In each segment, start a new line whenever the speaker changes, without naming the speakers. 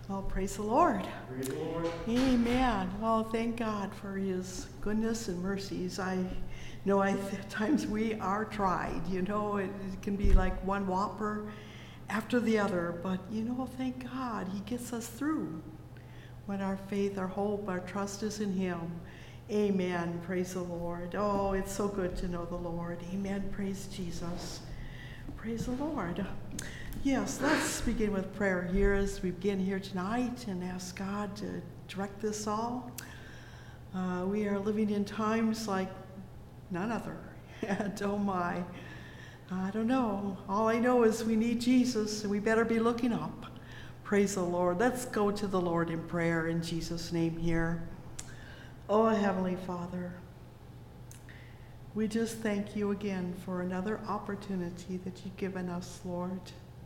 Oh, praise the Lord.
Praise the Lord.
Amen. Well, thank God for his goodness and mercies. I know at times we are tried. It can be like one whopper after the other. But, thank God he gets us through when our faith, our hope, our trust is in him. Amen. Praise the Lord. Oh, it's so good to know the Lord. Amen. Praise Jesus. Praise the Lord. Yes, let's begin with prayer here as we begin here tonight and ask God to direct this all. We are living in times like none other. And oh my, I don't know. All I know is we need Jesus and we better be looking up. Praise the Lord. Let's go to the Lord in prayer in Jesus' name here. Oh, Heavenly Father, we just thank you again for another opportunity that you've given us, Lord.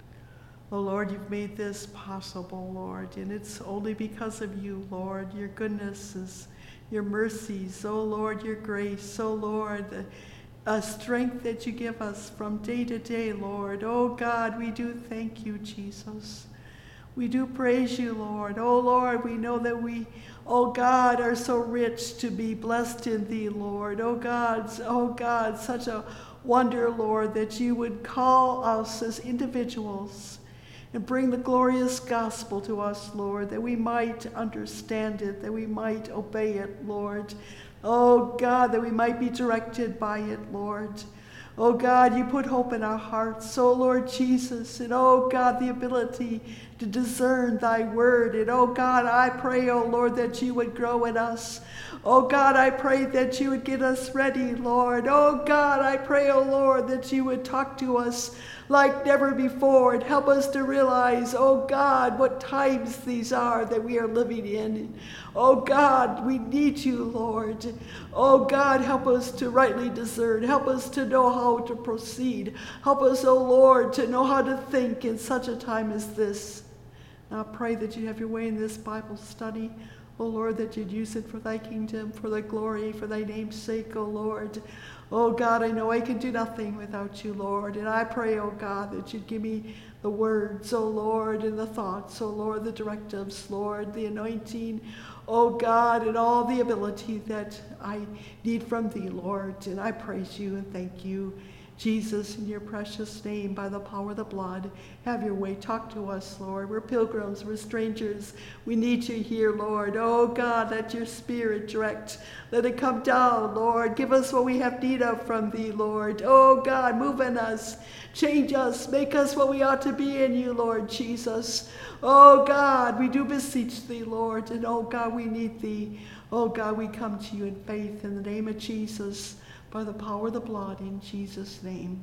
Oh, Lord, you've made this possible, Lord, and it's only because of you, Lord, your goodness, your mercies, oh, Lord, your grace, oh, Lord, the strength that you give us from day to day, Lord. Oh, God, we do thank you, Jesus. We do praise you, Lord. Oh, Lord, we know that we, oh, God, are so rich to be blessed in thee, Lord. Oh, God, such a wonder, Lord, that you would call us as individuals and bring the glorious gospel to us, Lord, that we might understand it, that we might obey it, Lord. Oh, God, that we might be directed by it, Lord. Oh, God, you put hope in our hearts. Oh, Lord Jesus, and oh, God, the ability to discern thy word. And oh, God, I pray, oh, Lord, that you would grow in us. Oh, God, I pray that you would get us ready, Lord. Oh, God, I pray, oh, Lord, that you would talk to us like never before and help us to realize, oh, God, what times these are that we are living in. Oh, God, we need you, Lord. Oh, God, help us to rightly discern. Help us to know how to proceed. Help us, oh, Lord, to know how to think in such a time as this. Now, I pray that you have your way in this Bible study. Oh, Lord, that you'd use it for thy kingdom, for thy glory, for thy name's sake, oh, Lord. Oh, God, I know I can do nothing without you, Lord. And I pray, oh, God, that you'd give me the words, oh, Lord, and the thoughts, oh, Lord, the directives, Lord, the anointing, oh, God, and all the ability that I need from thee, Lord. And I praise you and thank you. Jesus, in your precious name, by the power of the blood, have your way. Talk to us, Lord. We're pilgrims. We're strangers. We need you here, Lord. Oh, God, let your spirit direct. Let it come down, Lord. Give us what we have need of from thee, Lord. Oh, God, move in us. Change us. Make us what we ought to be in you, Lord Jesus. Oh, God, we do beseech thee, Lord. And, oh, God, we need thee. Oh, God, we come to you in faith in the name of Jesus. By the power of the blood, in Jesus' name.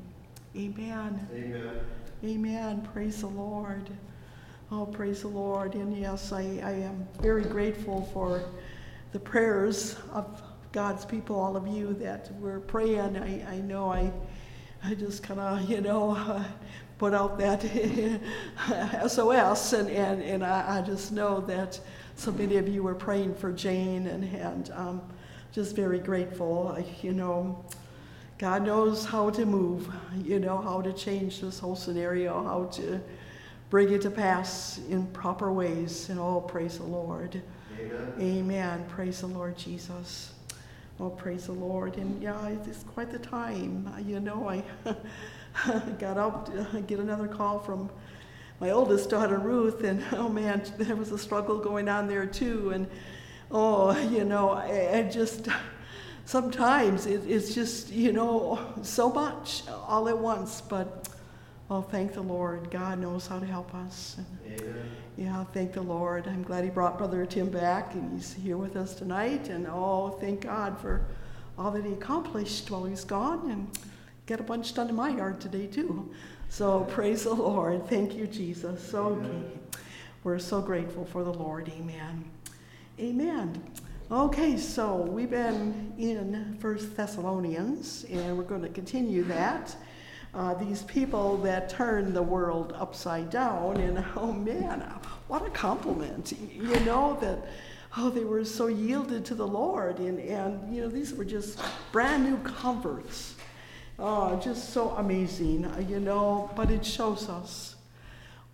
Amen.
Amen.
Amen. Praise the Lord. Oh, praise the Lord. And yes, I am very grateful for the prayers of God's people, all of you that were praying. I know I just kind of, put out that SOS, and I just know that so many of you were praying for Jane, and just very grateful. God knows how to move, how to change this whole scenario, how to bring it to pass in proper ways. And oh, praise the Lord.
Amen.
Amen. Praise the Lord Jesus. Oh, praise the Lord. And yeah, it's quite the time. I got out to get another call from my oldest daughter, Ruth, and oh man, there was a struggle going on there too. And oh, I just, sometimes it's just, so much all at once. But, oh, thank the Lord. God knows how to help us.
Amen.
Yeah, thank the Lord. I'm glad he brought Brother Tim back, and he's here with us tonight. And, oh, thank God for all that he accomplished while he's gone. And got a bunch done in my yard today, too. So, praise the Lord. Thank you, Jesus. Okay. We're so grateful for the Lord. Amen. Amen. Okay, so we've been in 1 Thessalonians, and we're going to continue that. These people that turn the world upside down, and oh man, what a compliment, that, they were so yielded to the Lord, and these were just brand new converts. Just so amazing, but it shows us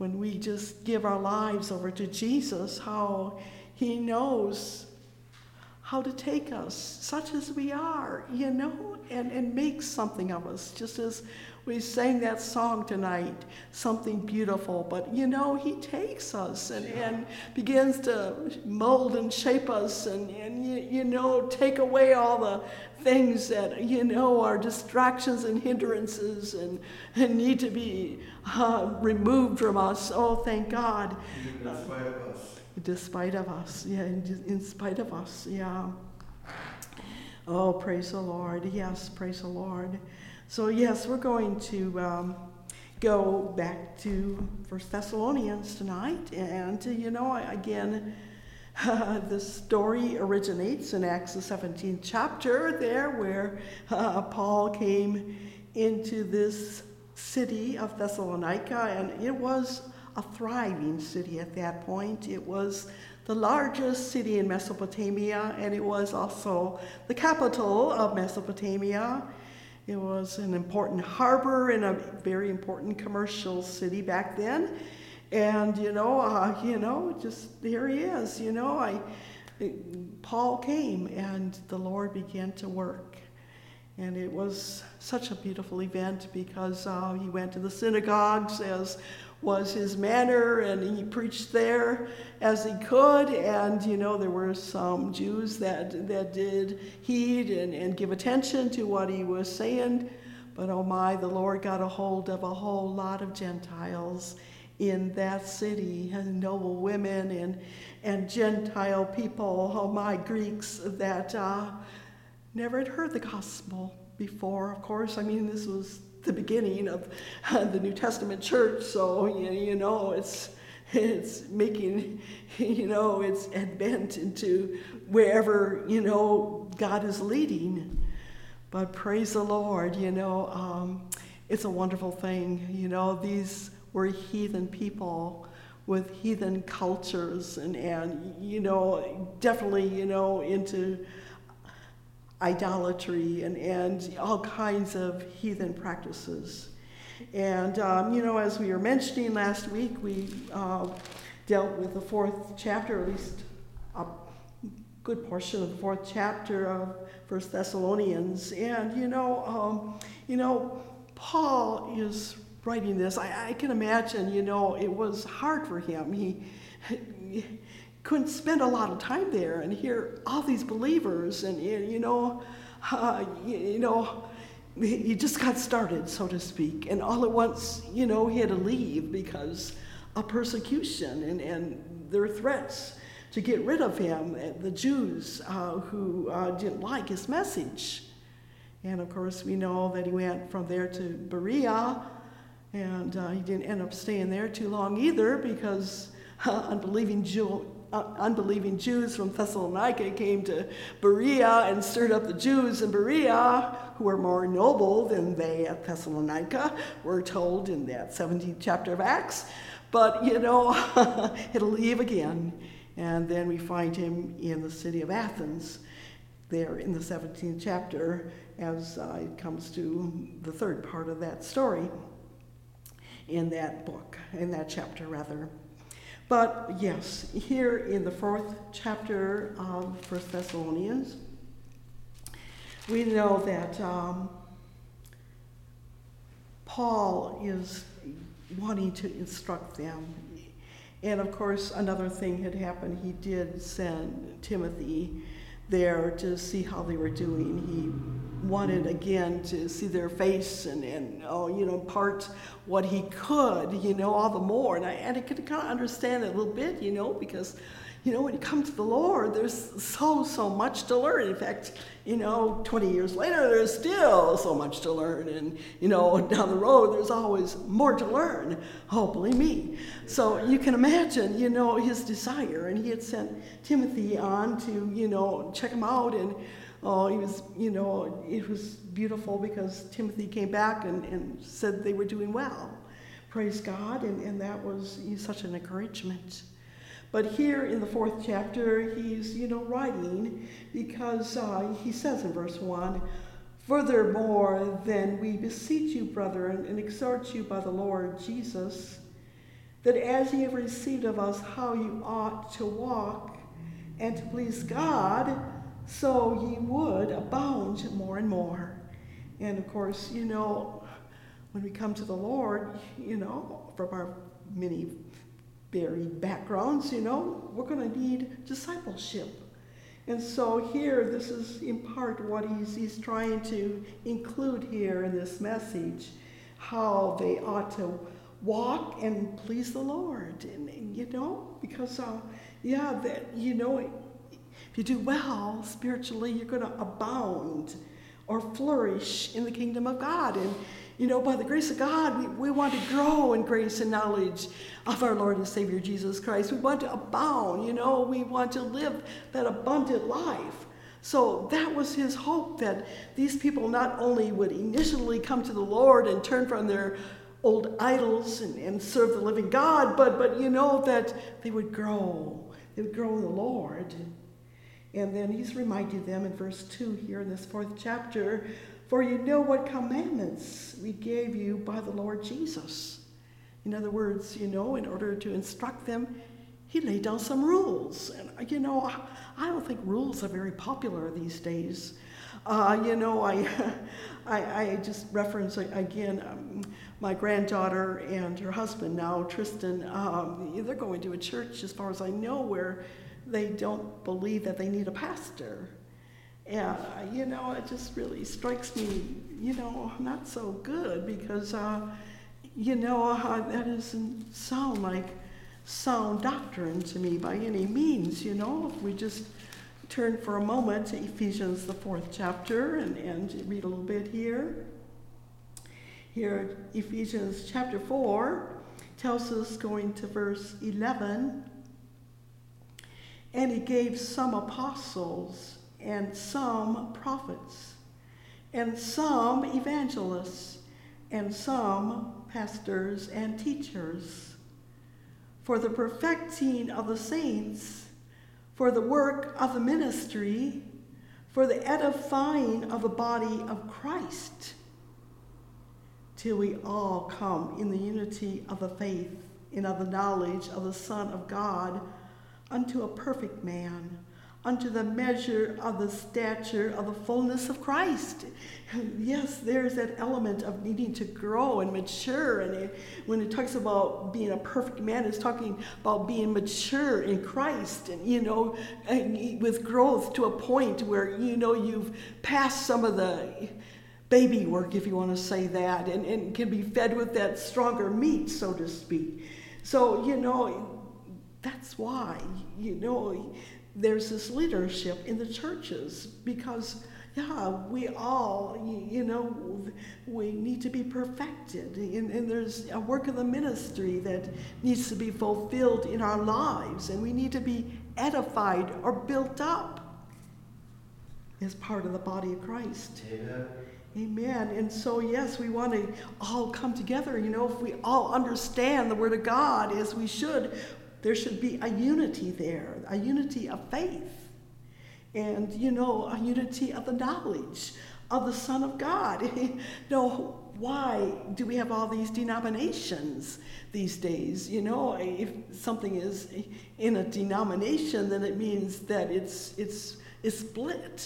when we just give our lives over to Jesus, how he knows how to take us, such as we are, and make something of us, just as we sang that song tonight, something beautiful. But, he takes us and begins to mold and shape us and take away all the things that, are distractions and hindrances and need to be removed from us. Oh, thank God.
In spite of us.
Despite of us, yeah, in spite of us, yeah. Oh, praise the Lord. Yes, praise the Lord. So, yes, we're going to go back to 1 Thessalonians tonight. And, again, the story originates in Acts the 17th chapter there, where Paul came into this city of Thessalonica, and it was a thriving city at that point. It was the largest city in Mesopotamia, and it was also the capital of Mesopotamia. It was an important harbor and a very important commercial city back then. And, just here he is, Paul came and the Lord began to work. And it was such a beautiful event because he went to the synagogues, as was his manner, and he preached there as he could. And, there were some Jews that did heed and give attention to what he was saying. But, oh my, the Lord got a hold of a whole lot of Gentiles in that city, and noble women and Gentile people, oh my, Greeks that never had heard the gospel before. Of course, this was the beginning of the New Testament church, so it's making its advent into wherever God is leading. But praise the Lord, it's a wonderful thing. These were heathen people with heathen cultures and definitely into idolatry and all kinds of heathen practices. And, as we were mentioning last week, we dealt with the 4th chapter, or at least a good portion of the 4th chapter of 1 Thessalonians. And, Paul is writing this. I can imagine, it was hard for him. He couldn't spend a lot of time there and hear all these believers, and he just got started, so to speak, and all at once he had to leave because of persecution and their threats to get rid of him, the Jews who didn't like his message. And of course we know that he went from there to Berea, and he didn't end up staying there too long either, because unbelieving Jews from Thessalonica came to Berea and stirred up the Jews in Berea, who were more noble than they at Thessalonica, we're told in that 17th chapter of Acts. But, it'll leave again. And then we find him in the city of Athens, there in the 17th chapter, as it comes to the third part of that story in that book, in that chapter rather. But yes, here in the 4th chapter of 1 Thessalonians, we know that Paul is wanting to instruct them. And of course, another thing had happened. He did send Timothy there to see how they were doing. He wanted again to see their face and impart what he could, all the more. And I could kind of understand it a little bit, because, when you come to the Lord, there's so much to learn. In fact, 20 years later, there's still so much to learn. And, down the road, there's always more to learn. Oh, believe me. So you can imagine, his desire. And he had sent Timothy on to, check him out. And he was, it was beautiful because Timothy came back and said they were doing well. Praise God. And that was such an encouragement. But here in the 4th chapter, he's, writing because he says in verse 1, "Furthermore, then we beseech you, brethren, and exhort you by the Lord Jesus, that as ye have received of us how you ought to walk and to please God, so ye would abound more and more. And of course, when we come to the Lord, from our many varied backgrounds, we're going to need discipleship. And so here, this is in part what he's trying to include here in this message, how they ought to walk and please the Lord. And because, if you do well spiritually, you're going to abound or flourish in the kingdom of God. And, by the grace of God, we want to grow in grace and knowledge of our Lord and Savior Jesus Christ. We want to abound, we want to live that abundant life. So that was his hope, that these people not only would initially come to the Lord and turn from their old idols and serve the living God, but that they would grow. They would grow in the Lord. And then he's reminding them in verse 2 here in this 4th chapter, for you know what commandments we gave you by the Lord Jesus. In other words, in order to instruct them, he laid down some rules. And, I don't think rules are very popular these days. I just reference again my granddaughter and her husband now, Tristan. They're going to a church, as far as I know, where they don't believe that they need a pastor. And, it just really strikes me, not so good, because, that doesn't sound like sound doctrine to me by any means. If we just turn for a moment to Ephesians, the 4th chapter, and read a little bit here. Here, Ephesians chapter 4 tells us, going to verse 11, and he gave some apostles, and some prophets, and some evangelists, and some pastors and teachers, for the perfecting of the saints, for the work of the ministry, for the edifying of the body of Christ, till we all come in the unity of the faith and of the knowledge of the Son of God, unto a perfect man, unto the measure of the stature of the fullness of Christ. Yes, there's that element of needing to grow and mature. And when it talks about being a perfect man, it's talking about being mature in Christ. And, with growth to a point where, you've passed some of the baby work, if you want to say that, and can be fed with that stronger meat, so to speak. So, that's why, there's this leadership in the churches, because, we all, we need to be perfected. And there's a work of the ministry that needs to be fulfilled in our lives. And we need to be edified or built up as part of the body of Christ.
Amen.
Amen. And so, yes, we want to all come together. If we all understand the Word of God as we should, there should be a unity there, a unity of faith, and, a unity of the knowledge of the Son of God. Why do we have all these denominations these days? If something is in a denomination, then it means that it's split,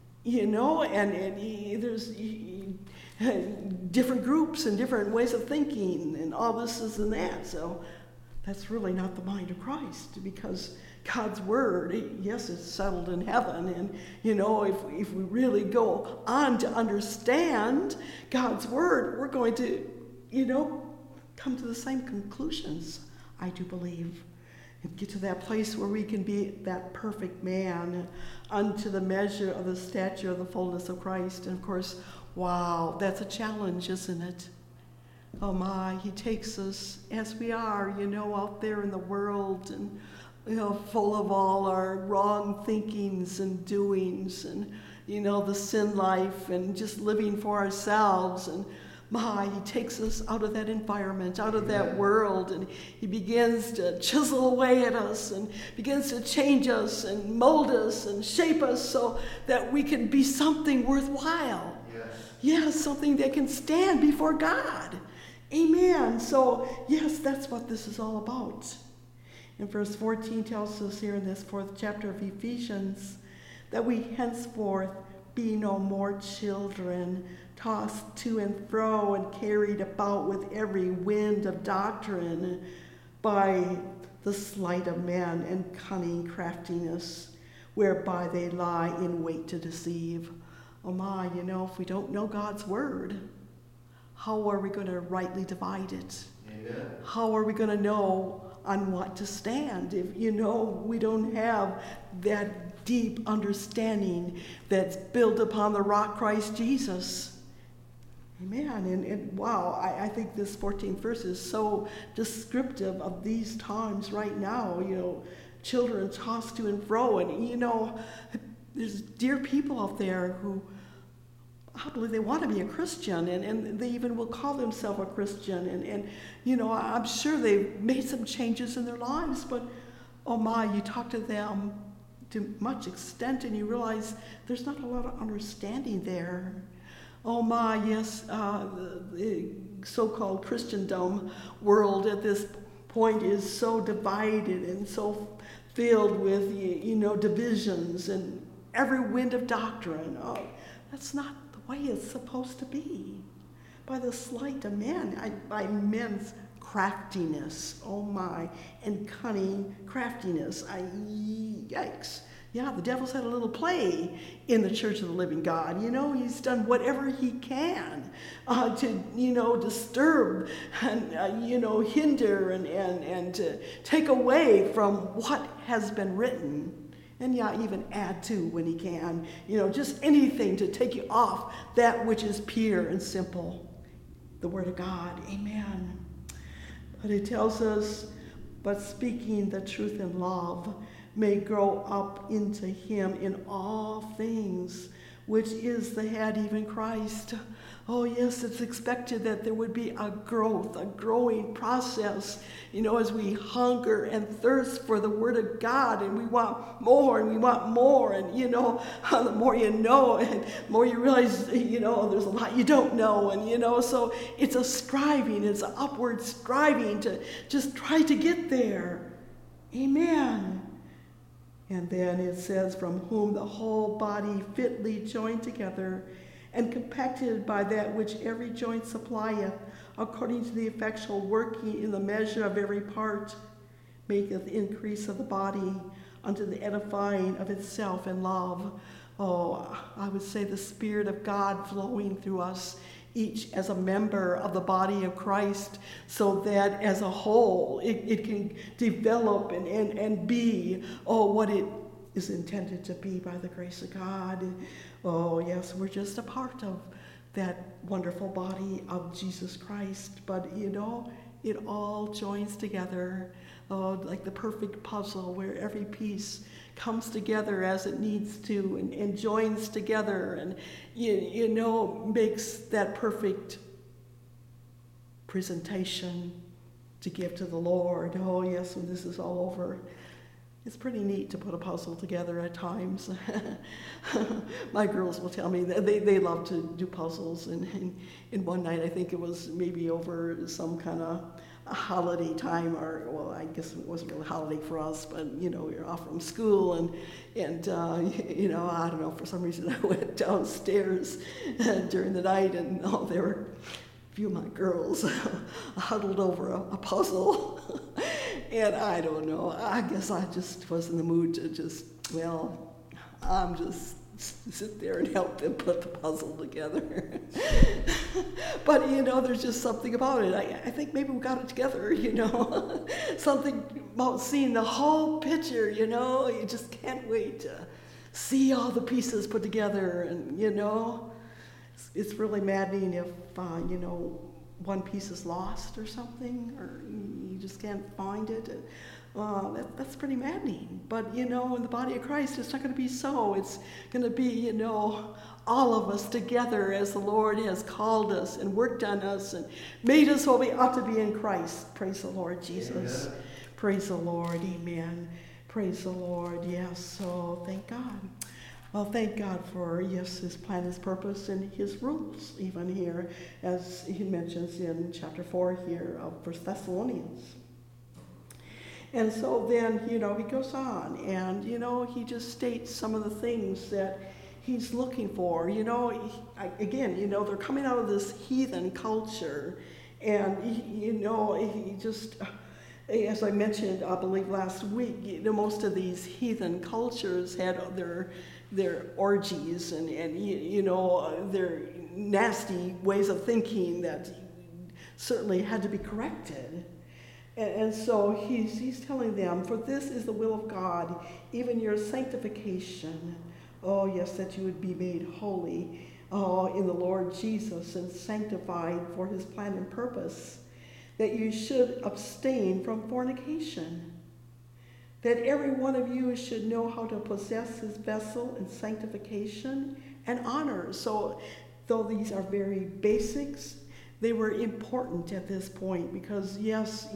and there's different groups and different ways of thinking and all this and that. So that's really not the mind of Christ, because God's word, yes, it's settled in heaven. And, if we really go on to understand God's word, we're going to, come to the same conclusions, I do believe, and get to that place where we can be that perfect man unto the measure of the stature of the fullness of Christ. And, of course, wow, that's a challenge, isn't it? Oh my, he takes us as we are, out there in the world, and, full of all our wrong thinkings and doings, and, the sin life, and just living for ourselves. And my, he takes us out of that environment, out of that world, and he begins to chisel away at us and begins to change us and mold us and shape us so that we can be something worthwhile. Yes, something that can stand before God. Amen. So, yes, that's what this is all about. And verse 14 tells us here in this 4th chapter of Ephesians that we henceforth be no more children, tossed to and fro and carried about with every wind of doctrine by the sleight of men and cunning craftiness, whereby they lie in wait to deceive. Oh my, if we don't know God's word, how are we going to rightly divide it?
Amen.
How are we going to know on what to stand if, we don't have that deep understanding that's built upon the rock Christ Jesus? Amen. And wow, I think this 14th verse is so descriptive of these times right now, children tossed to and fro. And, there's dear people out there who, I believe they want to be a Christian, and they even will call themselves a Christian. And I'm sure they've made some changes in their lives, but oh my, you talk to them to much extent and you realize there's not a lot of understanding there. Oh my, yes, the so-called Christendom world at this point is so divided and so filled with, divisions and every wind of doctrine. Oh, that's not the way it's supposed to be. By the sleight of men, by men's craftiness, oh my, and cunning craftiness. Yikes. Yeah, the devil's had a little play in the Church of the Living God. He's done whatever he can to, disturb and, hinder and to take away from what has been written. And yeah, even add to when he can. Just anything to take you off that which is pure and simple. The Word of God. Amen. But it tells us, but speaking the truth in love, may grow up into him in all things, which is the head, even Christ. Oh yes, it's expected that there would be a growing process, as we hunger and thirst for the Word of God, and we want more, and the more you know, and more you realize, there's a lot you don't know, and so it's a striving, it's an upward striving to just try to get there. Amen. And then it says, from whom the whole body fitly joined together and compacted by that which every joint supplieth, according to the effectual working in the measure of every part, maketh increase of the body unto the edifying of itself in love. Oh, I would say the Spirit of God flowing through us, each as a member of the body of Christ, so that as a whole it can develop and be what it is intended to be by the grace of God. Oh yes, we're just a part of that wonderful body of Jesus Christ, but it all joins together like the perfect puzzle where every piece comes together as it needs to and joins together and makes that perfect presentation to give to the Lord. Oh yes, when this is all over, it's pretty neat to put a puzzle together at times. My girls will tell me that they love to do puzzles, and one night, I think it was maybe over some kind of a holiday time, or well, I guess it wasn't really a holiday for us, but we were off from school, and I don't know, for some reason I went downstairs during the night, and there were a few of my girls huddled over a puzzle, and I don't know, I guess I just was in the mood to I'm just sit there and help them put the puzzle together. But, there's just something about it. I think maybe we got it together, something about seeing the whole picture, you just can't wait to see all the pieces put together. And, it's really maddening if, one piece is lost or something, or you just can't find it. That's pretty maddening. But, in the body of Christ, it's not going to be so. It's going to be, all of us together as the Lord has called us and worked on us and made us what we ought to be in Christ. Praise the Lord Jesus. Amen. Praise the Lord. Amen. Praise the Lord. Yes. So thank God. Well, thank God for, yes, his plan, his purpose, and his rules, even here, as he mentions in chapter 4 here of 1 Thessalonians. And so then, he goes on, and, he just states some of the things that he's looking for. Again, they're coming out of this heathen culture, and, he just, as I mentioned, I believe last week, most of these heathen cultures had their orgies and their nasty ways of thinking that certainly had to be corrected. And so he's telling them, for this is the will of God, even your sanctification. Oh, yes, that you would be made holy in the Lord Jesus and sanctified for his plan and purpose, that you should abstain from fornication, that every one of you should know how to possess his vessel in sanctification and honor. So though these are very basics, they were important at this point because, yes,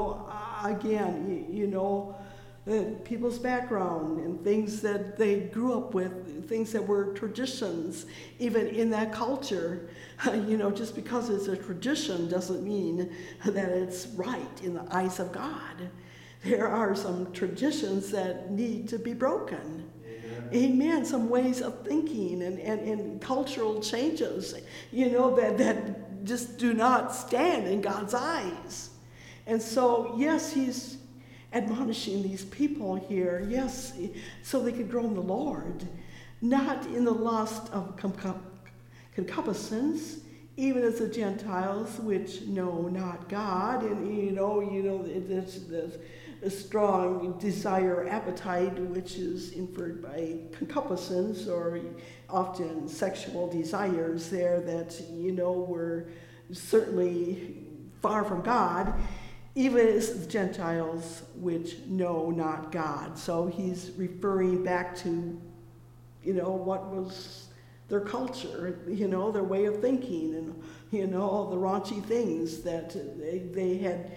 people's background and things that they grew up with, things that were traditions, even in that culture, just because it's a tradition doesn't mean that it's right in the eyes of God. There are some traditions that need to be broken. Amen. Some ways of thinking and cultural changes, that just do not stand in God's eyes. And so, yes, he's admonishing these people here, yes, so they could grow in the Lord, not in the lust of concupiscence, even as the Gentiles which know not God. And it's a strong desire, appetite, which is inferred by concupiscence, or often sexual desires there that, were certainly far from God, even as the Gentiles which know not God. So he's referring back to, what was their culture, their way of thinking, and, all the raunchy things that they had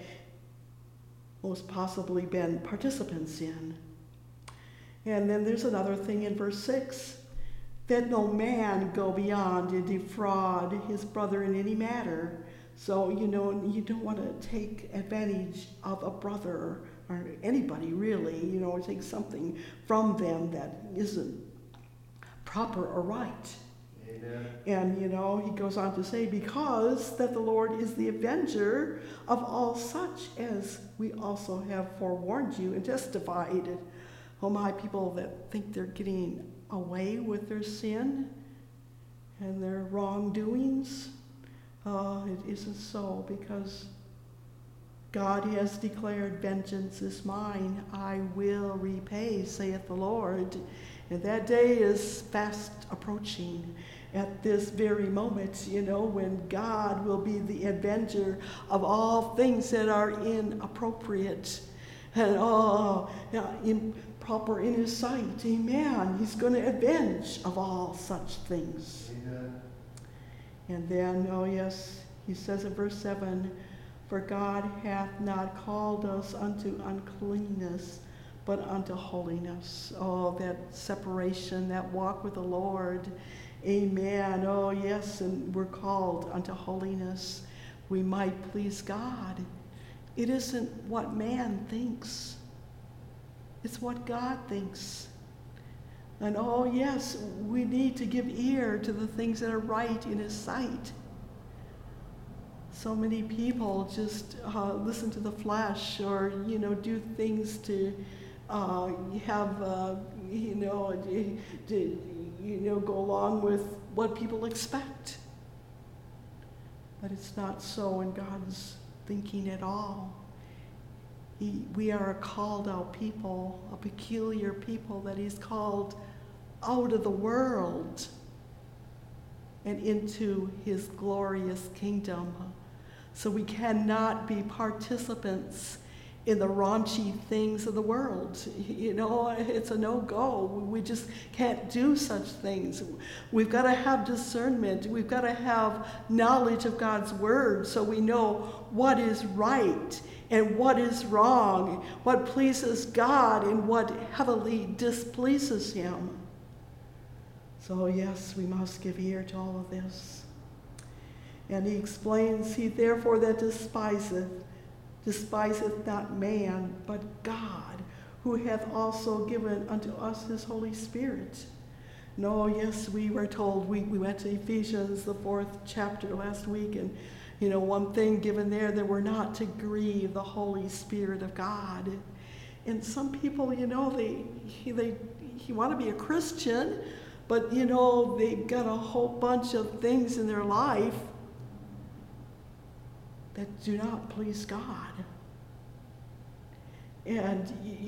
most possibly been participants in. And then there's another thing in verse 6, that no man go beyond and defraud his brother in any matter. So, you don't want to take advantage of a brother or anybody really, take something from them that isn't proper or right. Amen. And, he goes on to say, because that the Lord is the avenger of all such, as we also have forewarned you and testified. Oh, my people that think they're getting away with their sin and their wrongdoings. It isn't so, because God has declared, vengeance is mine, I will repay, saith the Lord. And that day is fast approaching at this very moment, when God will be the avenger of all things that are inappropriate and improper in his sight. Amen. He's going to avenge of all such things. Amen. And then, he says in verse 7, for God hath not called us unto uncleanness, but unto holiness. Oh, that separation, that walk with the Lord. Amen. Oh, yes, and we're called unto holiness. We might please God. It isn't what man thinks. It's what God thinks. And oh, yes, we need to give ear to the things that are right in his sight. So many people just listen to the flesh, or, do things to have, go along with what people expect. But it's not so in God's thinking at all. We are a called out people, a peculiar people that he's called out of the world and into his glorious kingdom. So we cannot be participants in the raunchy things of the world. It's a no-go. We just can't do such things. We've got to have discernment. We've got to have knowledge of God's word so we know what is right and what is wrong, what pleases God and what heavily displeases him. So yes, we must give ear to all of this. And he explains, he therefore that despiseth not man, but God, who hath also given unto us his Holy Spirit. No, yes, we were told, we went to Ephesians, the 4th chapter last week, and one thing given there, that we're not to grieve the Holy Spirit of God. And some people, they want to be a Christian, but, they've got a whole bunch of things in their life that do not please God. And,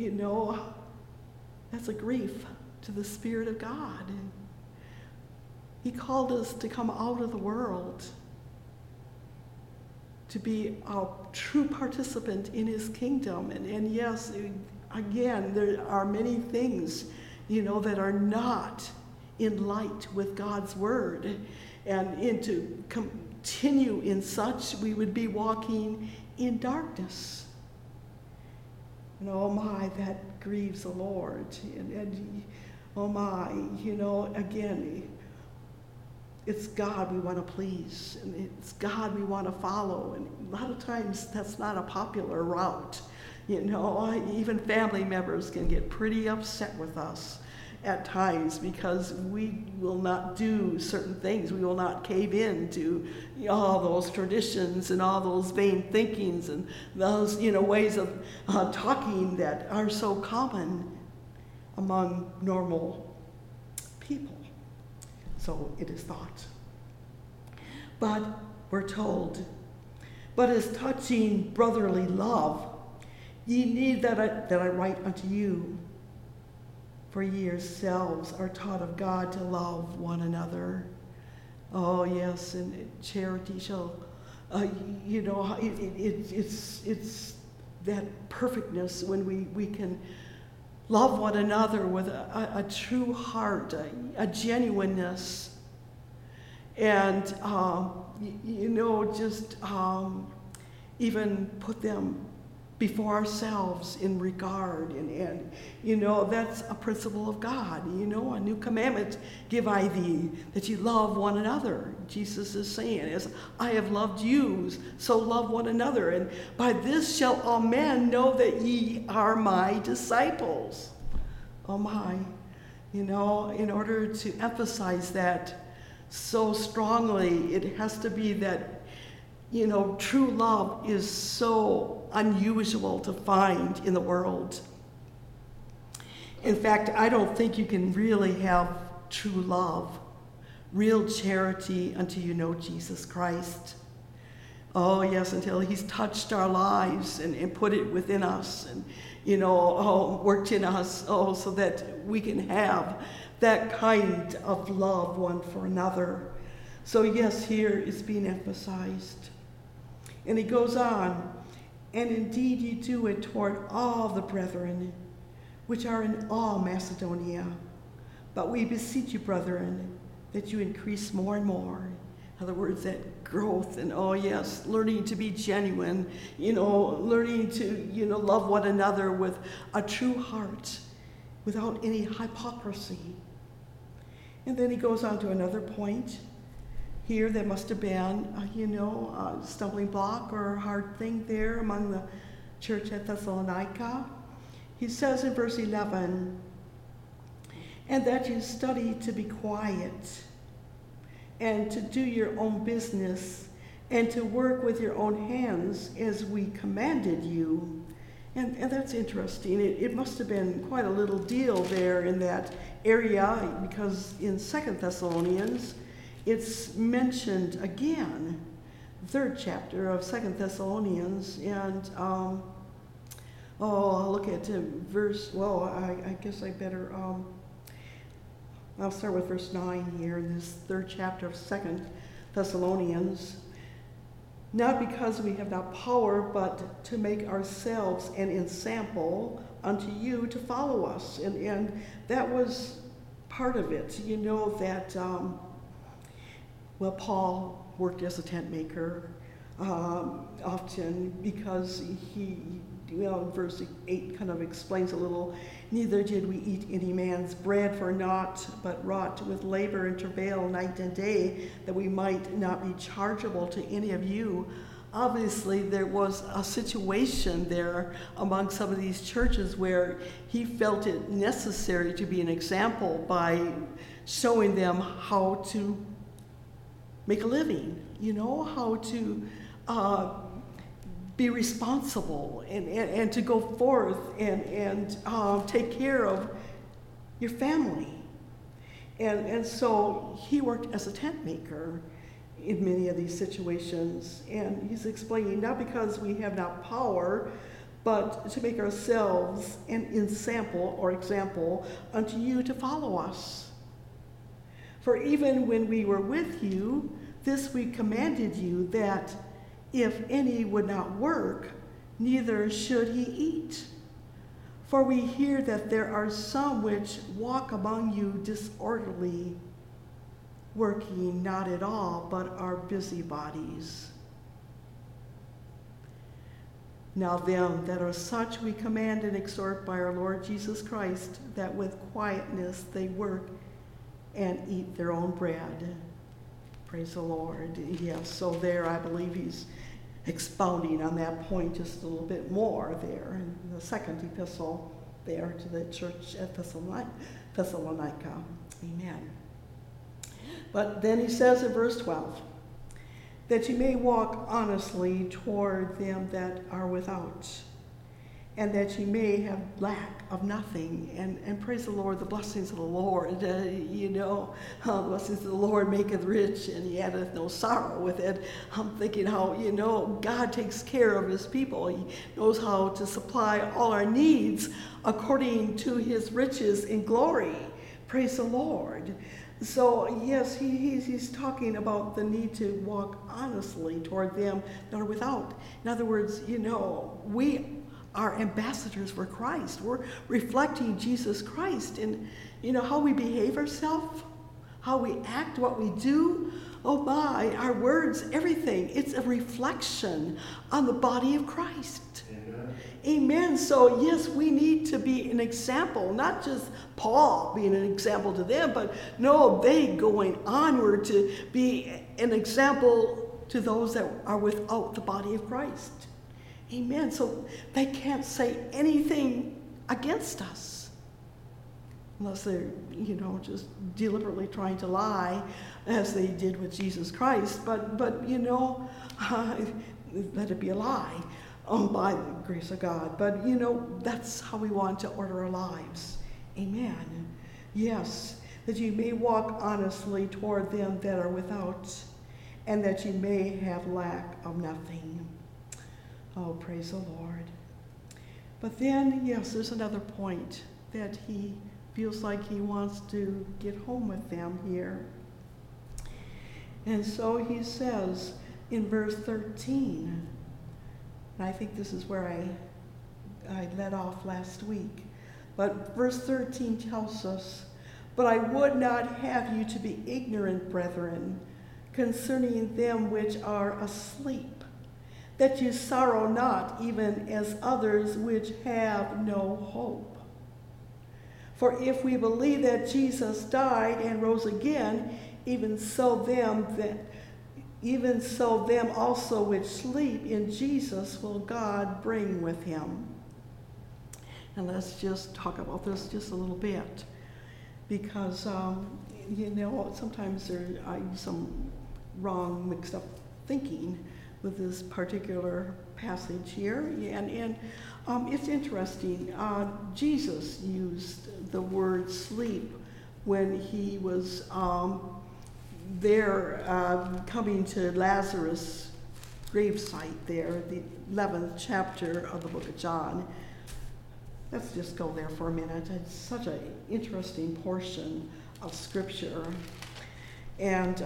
that's a grief to the Spirit of God. He called us to come out of the world, to be a true participant in his kingdom. And yes, again, there are many things, that are not in light with God's word. And to continue in such, we would be walking in darkness. And oh my, that grieves the Lord. And oh my, again, it's God we want to please, and it's God we want to follow. And a lot of times that's not a popular route. Even family members can get pretty upset with us at times because we will not do certain things. We will not cave in to all those traditions and all those vain thinkings and those, ways of talking that are so common among normal people. So it is thought. But we're told, but as touching brotherly love, ye need that I write unto you, for ye yourselves are taught of God to love one another. Oh yes, and charity shall, it's that perfectness when we can love one another with a true heart, a genuineness, and even put them before ourselves in regard, and that's a principle of God. A new commandment give I thee, that you love one another. Jesus is saying, as I have loved you, so love one another, and by this shall all men know that ye are my disciples. Oh my, in order to emphasize that so strongly, it has to be that true love is so unusual to find in the world. In fact, I don't think you can really have true love, real charity, until you know Jesus Christ. Oh yes, until he's touched our lives and put it within us and, worked in us, so that we can have that kind of love one for another. So yes, here is being emphasized. And he goes on, and indeed ye do it toward all the brethren, which are in all Macedonia. But we beseech you, brethren, that you increase more and more. In other words, that growth and, oh yes, learning to be genuine, learning to, love one another with a true heart, without any hypocrisy. And then he goes on to another point. Here there must have been, a stumbling block or a hard thing there among the church at Thessalonica. He says in verse 11, and that you study to be quiet and to do your own business and to work with your own hands as we commanded you. And that's interesting. It must have been quite a little deal there in that area, because in 2 Thessalonians, it's mentioned again, the 3rd chapter of 2 Thessalonians, and I'll look at verse, I guess I better, I'll start with verse 9 here in this 3rd chapter of 2 Thessalonians. Not because we have not power, but to make ourselves an ensample unto you to follow us. And that was part of it, that Paul worked as a tent maker often because he verse 8 kind of explains a little. Neither did we eat any man's bread for naught, but wrought with labor and travail night and day, that we might not be chargeable to any of you. Obviously, there was a situation there among some of these churches where he felt it necessary to be an example by showing them how to make a living, how to be responsible and to go forth and take care of your family. And so he worked as a tent maker in many of these situations. And he's explaining, not because we have not power, but to make ourselves an ensample or example unto you to follow us. For even when we were with you, this we commanded you, that if any would not work, neither should he eat. For we hear that there are some which walk among you disorderly, working not at all, but are busybodies. Now them that are such we command and exhort by our Lord Jesus Christ, that with quietness they work and eat their own bread. Praise the Lord. Yes, so there I believe he's expounding on that point just a little bit more there in the second epistle there to the church at Thessalonica. Amen. But then he says in verse 12, that you may walk honestly toward them that are without, and that you may have lack of nothing. And praise the Lord, the blessings of the Lord, the blessings of the Lord maketh rich, and he addeth no sorrow with it. I'm thinking how, God takes care of his people. He knows how to supply all our needs according to his riches in glory. Praise the Lord. So, yes, he's talking about the need to walk honestly toward them that are without. In other words, we are ambassadors for Christ. We're reflecting Jesus Christ in, how we behave ourselves, how we act, what we do. Oh my, our words, everything. It's a reflection on the body of Christ. Amen. Amen. So yes, we need to be an example, not just Paul being an example to them, but no, they going onward to be an example to those that are without the body of Christ. Amen. So they can't say anything against us unless they're, just deliberately trying to lie as they did with Jesus Christ. But let it be a lie by the grace of God. But, that's how we want to order our lives. Amen. Yes, that you may walk honestly toward them that are without, and that you may have lack of nothing. Oh, praise the Lord. But then, yes, there's another point that he feels like he wants to get home with them here. And so he says in verse 13, and I think this is where I let off last week, but verse 13 tells us, but I would not have you to be ignorant, brethren, concerning them which are asleep, that you sorrow not, even as others which have no hope. For if we believe that Jesus died and rose again, even so them also which sleep in Jesus will God bring with him. And let's just talk about this just a little bit, because sometimes there is some wrong, mixed up thinking with this particular passage here, and it's interesting. Jesus used the word sleep when he was coming to Lazarus' gravesite there, the 11th chapter of the book of John. Let's just go there for a minute. It's such an interesting portion of Scripture. And,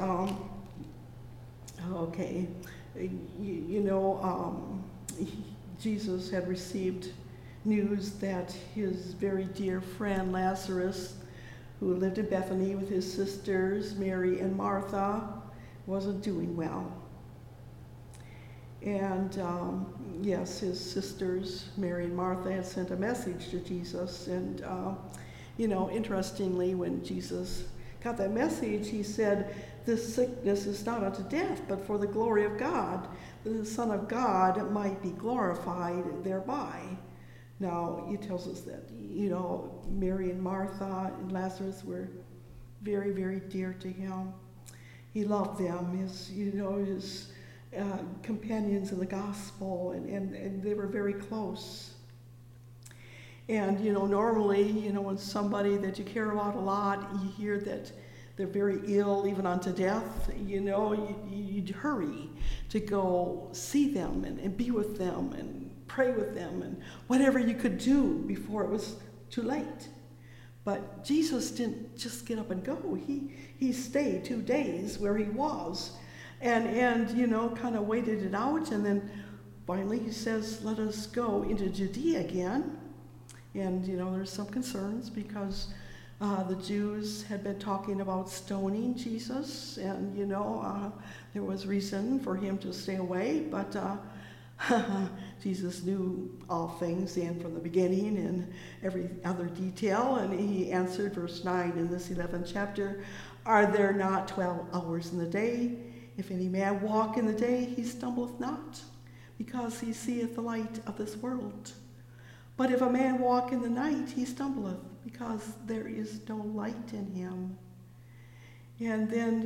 Jesus had received news that his very dear friend Lazarus, who lived in Bethany with his sisters, Mary and Martha, wasn't doing well. And yes, his sisters, Mary and Martha, had sent a message to Jesus. And, interestingly, when Jesus got that message, he said, "This sickness is not unto death, but for the glory of God, that the Son of God might be glorified thereby." Now, it tells us that, Mary and Martha and Lazarus were very, very dear to him. He loved them, his companions in the gospel, and they were very close. And, normally, when somebody that you care about a lot, you hear that they're very ill, even unto death, you'd hurry to go see them and be with them and pray with them and whatever you could do before it was too late. But Jesus didn't just get up and go. He stayed 2 days where he was and kind of waited it out. And then finally he says, "Let us go into Judea again." And, there's some concerns because the Jews had been talking about stoning Jesus. And, there was reason for him to stay away. But Jesus knew all things and from the beginning and every other detail. And he answered, verse 9 in this 11th chapter, "Are there not 12 hours in the day? If any man walk in the day, he stumbleth not, because he seeth the light of this world. But if a man walk in the night, he stumbleth, because there is no light in him." And then,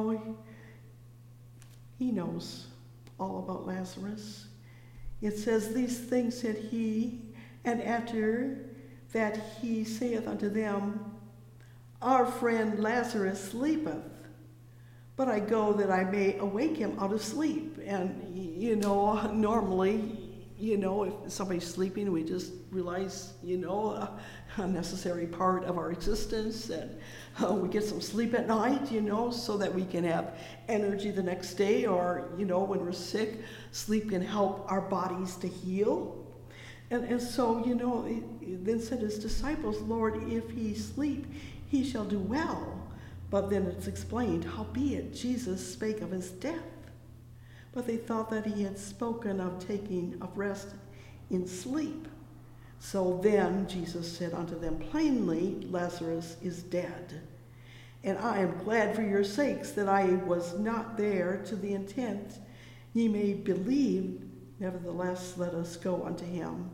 he knows all about Lazarus. It says, "These things said he, and after that he saith unto them, Our friend Lazarus sleepeth, but I go that I may awake him out of sleep." And, normally, if somebody's sleeping, we just realize, a necessary part of our existence, and we get some sleep at night, so that we can have energy the next day, or, when we're sick, sleep can help our bodies to heal. And so, it then said his disciples, "Lord, if he sleep, he shall do well." But then it's explained, "Howbeit Jesus spake of his death. But they thought that he had spoken of taking of rest in sleep. So then Jesus said unto them plainly, Lazarus is dead. And I am glad for your sakes that I was not there, to the intent ye may believe. Nevertheless, let us go unto him."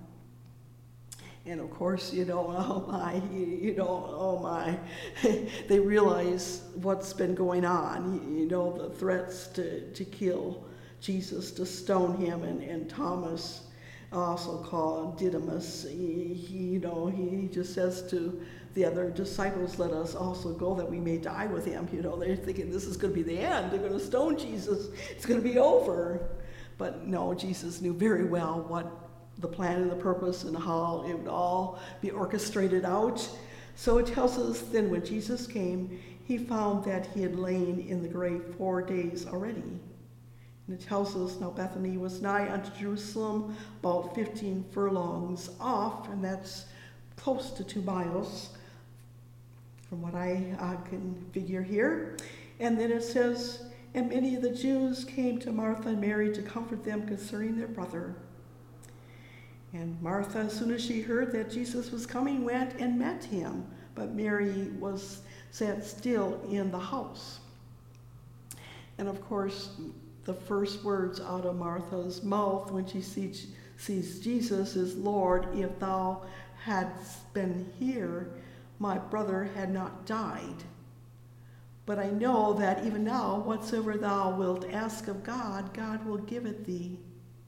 And of course, oh my, they realize what's been going on, the threats to kill Jesus, to stone him, and Thomas, also called Didymus, he just says to the other disciples, "Let us also go that we may die with him." They're thinking this is going to be the end. They're going to stone Jesus. It's going to be over. But no, Jesus knew very well what the plan and the purpose and how it would all be orchestrated out. So it tells us then when Jesus came, he found that he had lain in the grave 4 days already. And it tells us now Bethany was nigh unto Jerusalem, about 15 furlongs off, and that's close to 2 miles from what I can figure here. And then it says, "And many of the Jews came to Martha and Mary to comfort them concerning their brother. And Martha, as soon as she heard that Jesus was coming, went and met him. But Mary sat still in the house." And of course, the first words out of Martha's mouth when she sees Jesus is, "Lord, if thou hadst been here, my brother had not died. But I know that even now, whatsoever thou wilt ask of God, God will give it thee."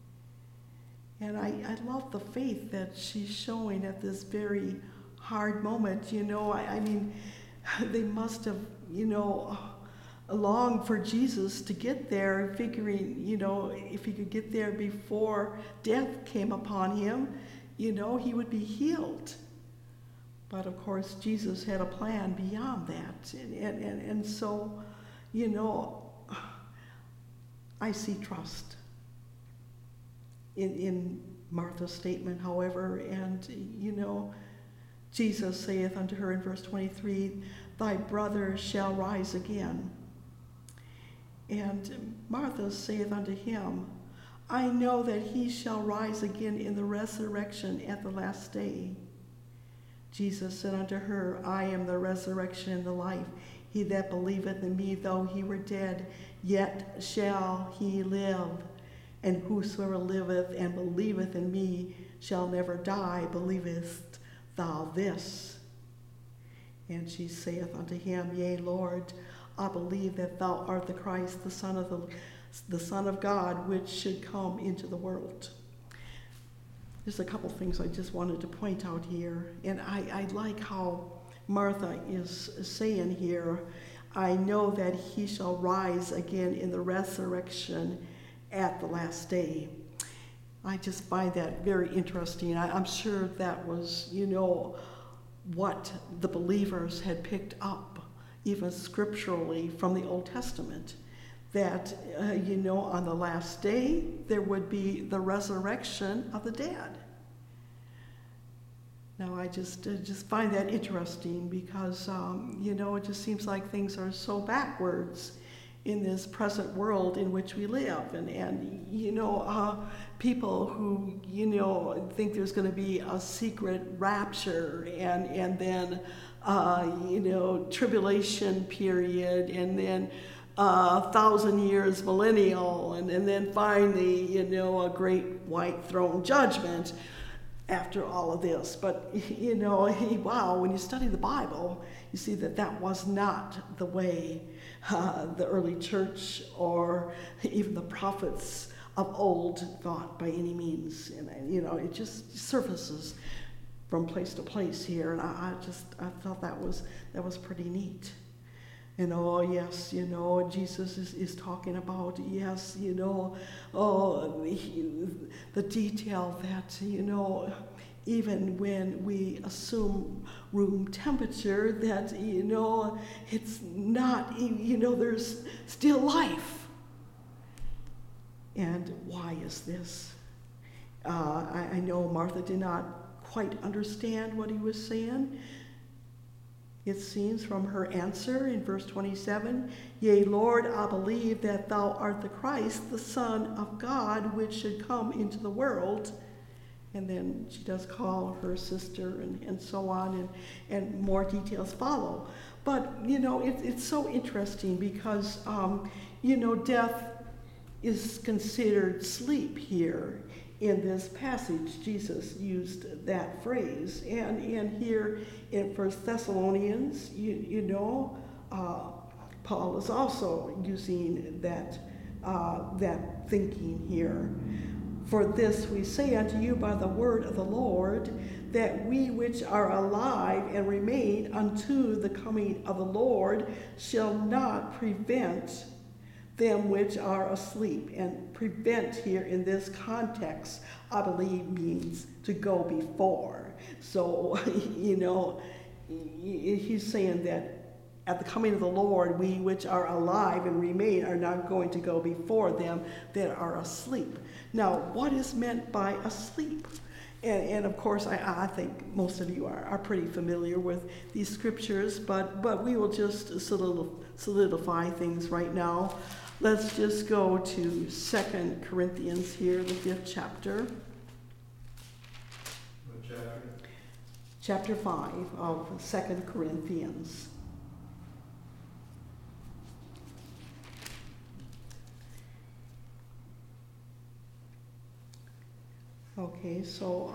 And I love the faith that she's showing at this very hard moment. I mean, they must have, longed for Jesus to get there, figuring, if he could get there before death came upon him, he would be healed. But of course, Jesus had a plan beyond that. And so, I see trust in Martha's statement, however, and, Jesus saith unto her in verse 23, "Thy brother shall rise again." And Martha saith unto him, I know that he shall rise again in the resurrection at the last day. Jesus said unto her, I am the resurrection and the life. He that believeth in me, though he were dead, yet shall he live. And whosoever liveth and believeth in me shall never die. Believest thou this? And she saith unto him, Yea, Lord, I believe that thou art the Christ, the Son of God, which should come into the world. There's a couple things I just wanted to point out here. And I like how Martha is saying here, I know that he shall rise again in the resurrection at the last day. I just find that very interesting. I'm sure that was, what the believers had picked up, even scripturally, from the Old Testament. That, on the last day, there would be the resurrection of the dead. Now, I just find that interesting because, it just seems like things are so backwards in this present world in which we live. And people who, think there's going to be a secret rapture and then, tribulation period and then 1,000 years millennial and then finally, a great white throne judgment after all of this. But, when you study the Bible, you see that was not the way the early church or even the prophets of old thought by any means. And, it just surfaces from place to place here. And I thought that was pretty neat. Yes, Jesus is talking about, yes, the detail that, even when we assume room temperature, that, it's not, there's still life. And why is this? I know Martha did not quite understand what he was saying. It seems from her answer in verse 27, Yea, Lord, I believe that thou art the Christ, the Son of God, which should come into the world. And then she does call her sister and so on, and more details follow. But, it's so interesting because, death is considered sleep here. In this passage, Jesus used that phrase. And here in 1 Thessalonians, Paul is also using that thinking here. For this we say unto you by the word of the Lord, that we which are alive and remain unto the coming of the Lord shall not prevent them which are asleep. And prevent here in this context, I believe, means to go before. So, he's saying that at the coming of the Lord, we which are alive and remain are not going to go before them that are asleep. Now, what is meant by asleep? And of course, I think most of you are pretty familiar with these scriptures, but we will just solidify things right now. Let's just go to 2 Corinthians here, the 5th chapter.
What chapter?
Chapter 5 of 2 Corinthians. Okay, so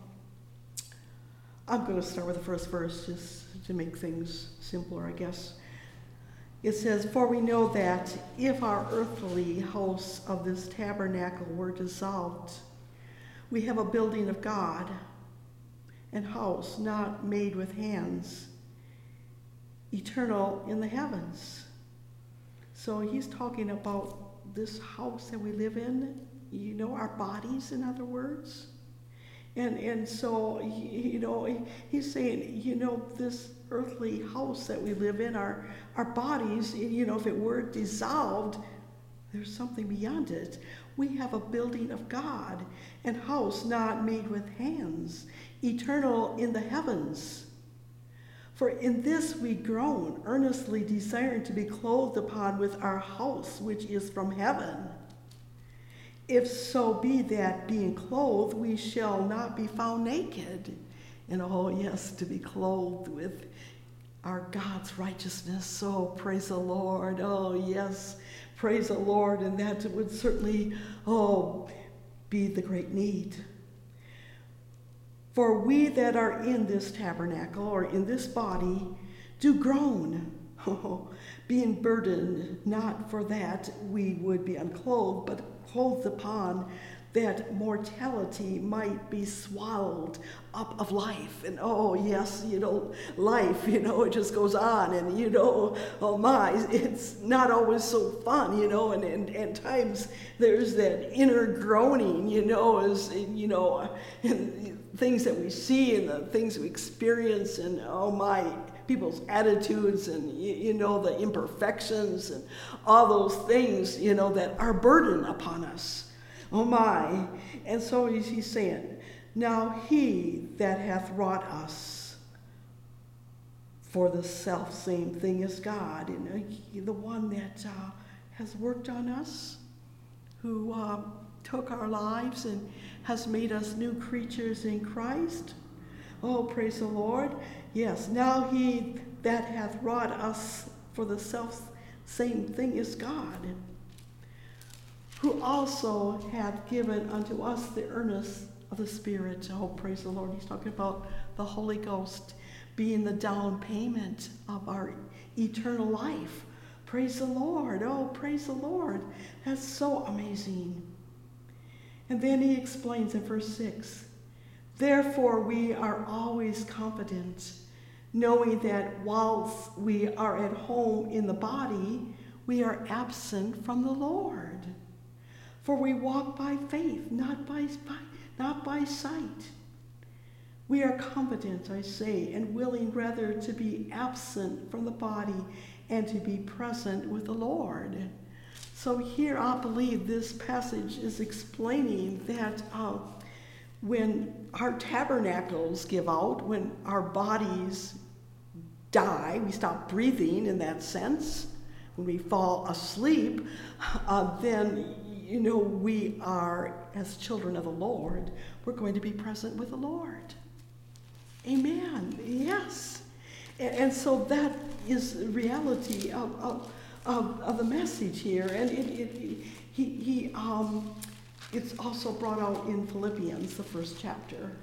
I'm going to start with the first verse just to make things simpler, I guess. It says, For we know that if our earthly house of this tabernacle were dissolved, we have a building of God, an house not made with hands, eternal in the heavens. So he's talking about this house that we live in, our bodies, in other words. And so, he's saying, this earthly house that we live in, our bodies, if it were dissolved, there's something beyond it. We have a building of God, and house not made with hands, eternal in the heavens. For in this we groan, earnestly desiring to be clothed upon with our house, which is from heaven. If so be that being clothed, we shall not be found naked. And oh, yes, to be clothed with our God's righteousness. So praise the Lord. Oh, yes, praise the Lord. And that would certainly, be the great need. For we that are in this tabernacle or in this body do groan, being burdened, not for that we would be unclothed, but clothed upon, that mortality might be swallowed up of life. And oh yes, life, it just goes on, and oh my, it's not always so fun, and times there's that inner groaning, as and things that we see and the things we experience, and oh my, people's attitudes, and the imperfections and all those things that are burden upon us. Oh my. And so he's saying, now he that hath wrought us for the self same thing as God, the one that has worked on us, who took our lives and has made us new creatures in Christ. Oh, praise the Lord. Yes, now he that hath wrought us for the self same thing as God, who also hath given unto us the earnest of the Spirit. Oh, praise the Lord. He's talking about the Holy Ghost being the down payment of our eternal life. Praise the Lord. Oh, praise the Lord. That's so amazing. And then he explains in verse 6, therefore we are always confident, knowing that whilst we are at home in the body, we are absent from the Lord. For we walk by faith, not by sight. We are confident, I say, and willing rather to be absent from the body and to be present with the Lord. So here I believe this passage is explaining that when our tabernacles give out, when our bodies die, we stop breathing in that sense, when we fall asleep, then we are, as children of the Lord, we're going to be present with the Lord. Amen. Yes. And so that is the reality of the message here. And it's also brought out in Philippians, the first chapter.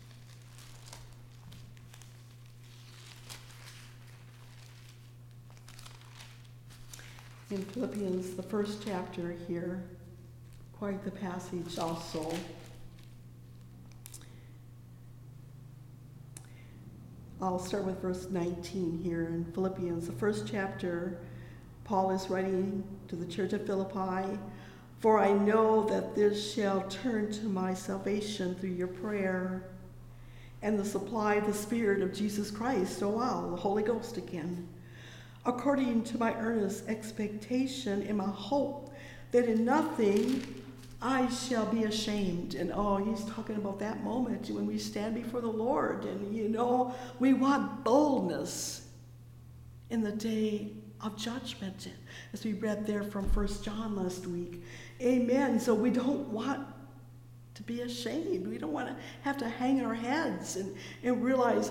In Philippians, the first chapter here, quite the passage also. I'll start with verse 19 here in Philippians, the first chapter. Paul is writing to the church of Philippi, for I know that this shall turn to my salvation through your prayer and the supply of the Spirit of Jesus Christ. Oh wow, the Holy Ghost again. According to my earnest expectation and my hope that in nothing I shall be ashamed. And he's talking about that moment when we stand before the Lord, and we want boldness in the day of judgment, as we read there from 1 John last week. Amen. So we don't want to be ashamed. We don't want to have to hang our heads and realize,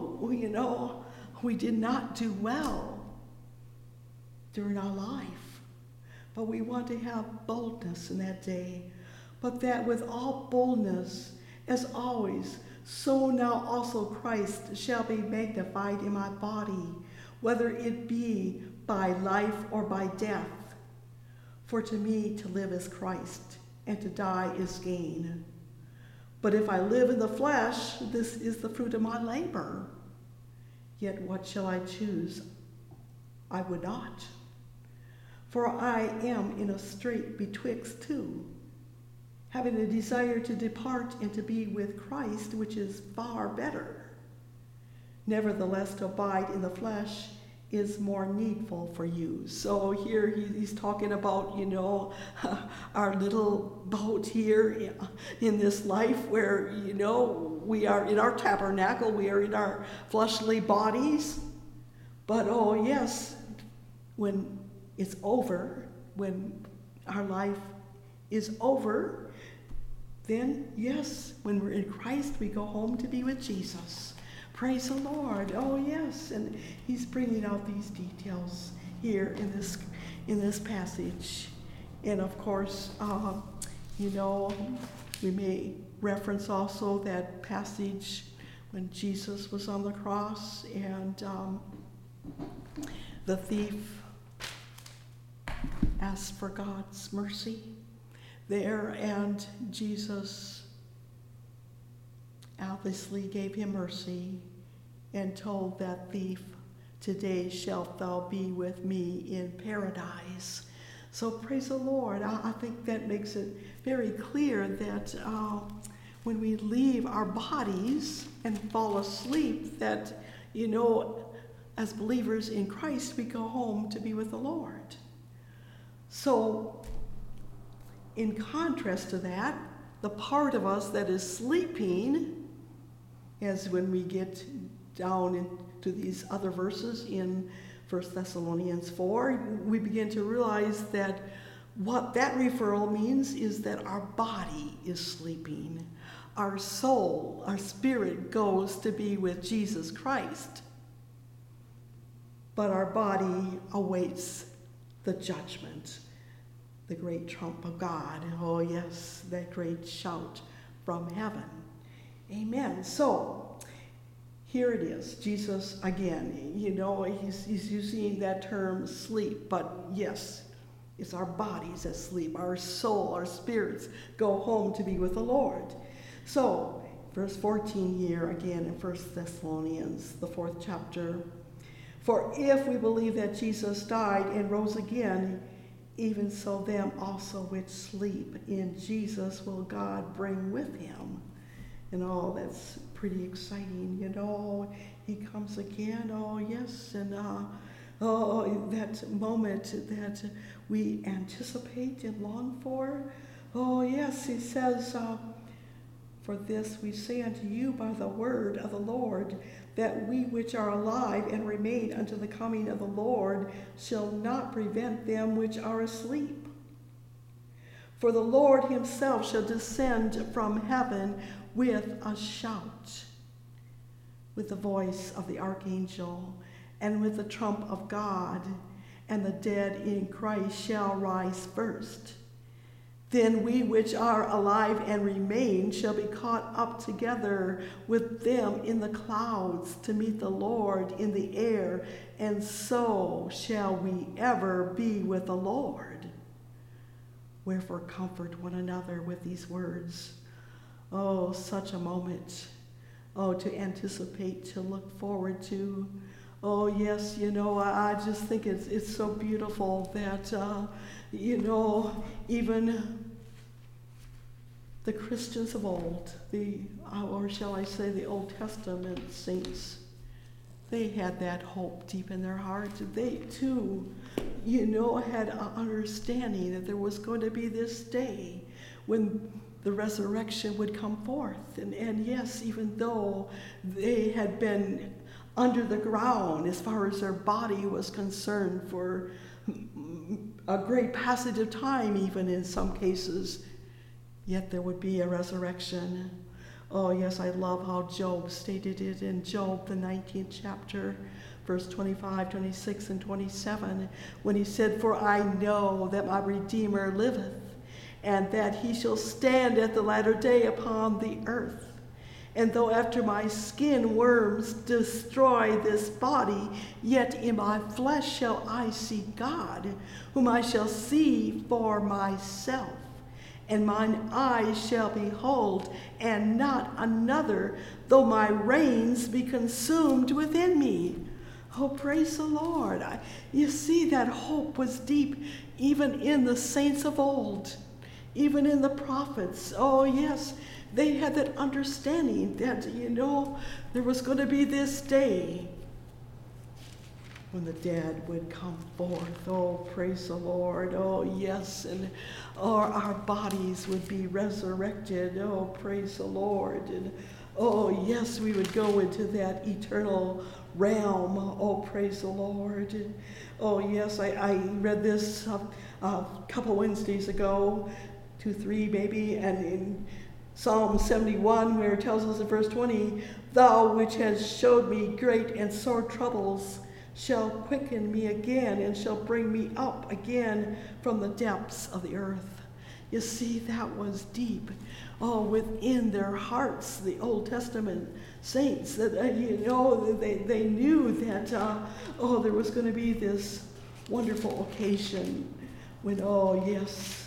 we did not do well during our life. But we want to have boldness in that day. But that with all boldness, as always, so now also Christ shall be magnified in my body, whether it be by life or by death. For to me to live is Christ, and to die is gain. But if I live in the flesh, this is the fruit of my labor. Yet what shall I choose? I would not. For I am in a strait betwixt two, having a desire to depart and to be with Christ, which is far better. Nevertheless, to abide in the flesh is more needful for you. So here he's talking about, our little boat here in this life where, we are in our tabernacle, we are in our fleshly bodies. But, yes, when it's over, when our life is over, then yes, when we're in Christ, we go home to be with Jesus. Praise the Lord. Oh yes, and he's bringing out these details here in this passage. And of course, we may reference also that passage when Jesus was on the cross and the thief asked for God's mercy there, and Jesus obviously gave him mercy and told that thief, "Today shalt thou be with me in paradise." So praise the Lord. I think that makes it very clear that when we leave our bodies and fall asleep, that, as believers in Christ, we go home to be with the Lord. So in contrast to that, the part of us that is sleeping, as when we get down into these other verses in 1 Thessalonians 4, we begin to realize that what that referral means is that our body is sleeping. Our soul, our spirit goes to be with Jesus Christ. But our body awaits the judgment, the great trump of God. Oh yes, that great shout from heaven. Amen. So here it is. Jesus, again, he's using that term sleep, but yes, it's our bodies that sleep. Our soul, our spirits go home to be with the Lord. So, verse 14 here again in 1 Thessalonians, the 4th chapter. For if we believe that Jesus died and rose again, even so them also which sleep in Jesus will God bring with him. And that's pretty exciting, he comes again, oh yes, and that moment that we anticipate and long for. Oh yes, he says, for this we say unto you by the word of the Lord, that we which are alive and remain unto the coming of the Lord shall not prevent them which are asleep. For the Lord himself shall descend from heaven with a shout, with the voice of the archangel, and with the trump of God, and the dead in Christ shall rise first. Then we which are alive and remain shall be caught up together with them in the clouds to meet the Lord in the air, and so shall we ever be with the Lord. Wherefore comfort one another with these words. Oh, such a moment. Oh, to anticipate, to look forward to. Oh, yes, I just think it's so beautiful that, even the Christians of old, or shall I say the Old Testament saints, they had that hope deep in their hearts. They, too, had an understanding that there was going to be this day when the resurrection would come forth. And yes, even though they had been under the ground as far as their body was concerned for a great passage of time, even in some cases, yet there would be a resurrection. Oh yes, I love how Job stated it in Job, the 19th chapter, verse 25, 26, and 27, when he said, "For I know that my Redeemer liveth, and that he shall stand at the latter day upon the earth. And though after my skin worms destroy this body, yet in my flesh shall I see God, whom I shall see for myself. And mine eyes shall behold, and not another, though my reins be consumed within me." Oh, praise the Lord. You see, that hope was deep even in the saints of old. Even in the prophets. Oh yes, they had that understanding that, there was going to be this day when the dead would come forth. Oh, praise the Lord. Oh yes, and our bodies would be resurrected. Oh, praise the Lord. And oh yes, we would go into that eternal realm. Oh, praise the Lord. And, oh yes, I read this a couple Wednesdays ago. 2:3 maybe, and in Psalm 71 where it tells us in verse 20, thou which hast showed me great and sore troubles shall quicken me again and shall bring me up again from the depths of the earth. You see, that was deep. Oh, within their hearts, the Old Testament saints, that they knew that there was going to be this wonderful occasion when, oh yes,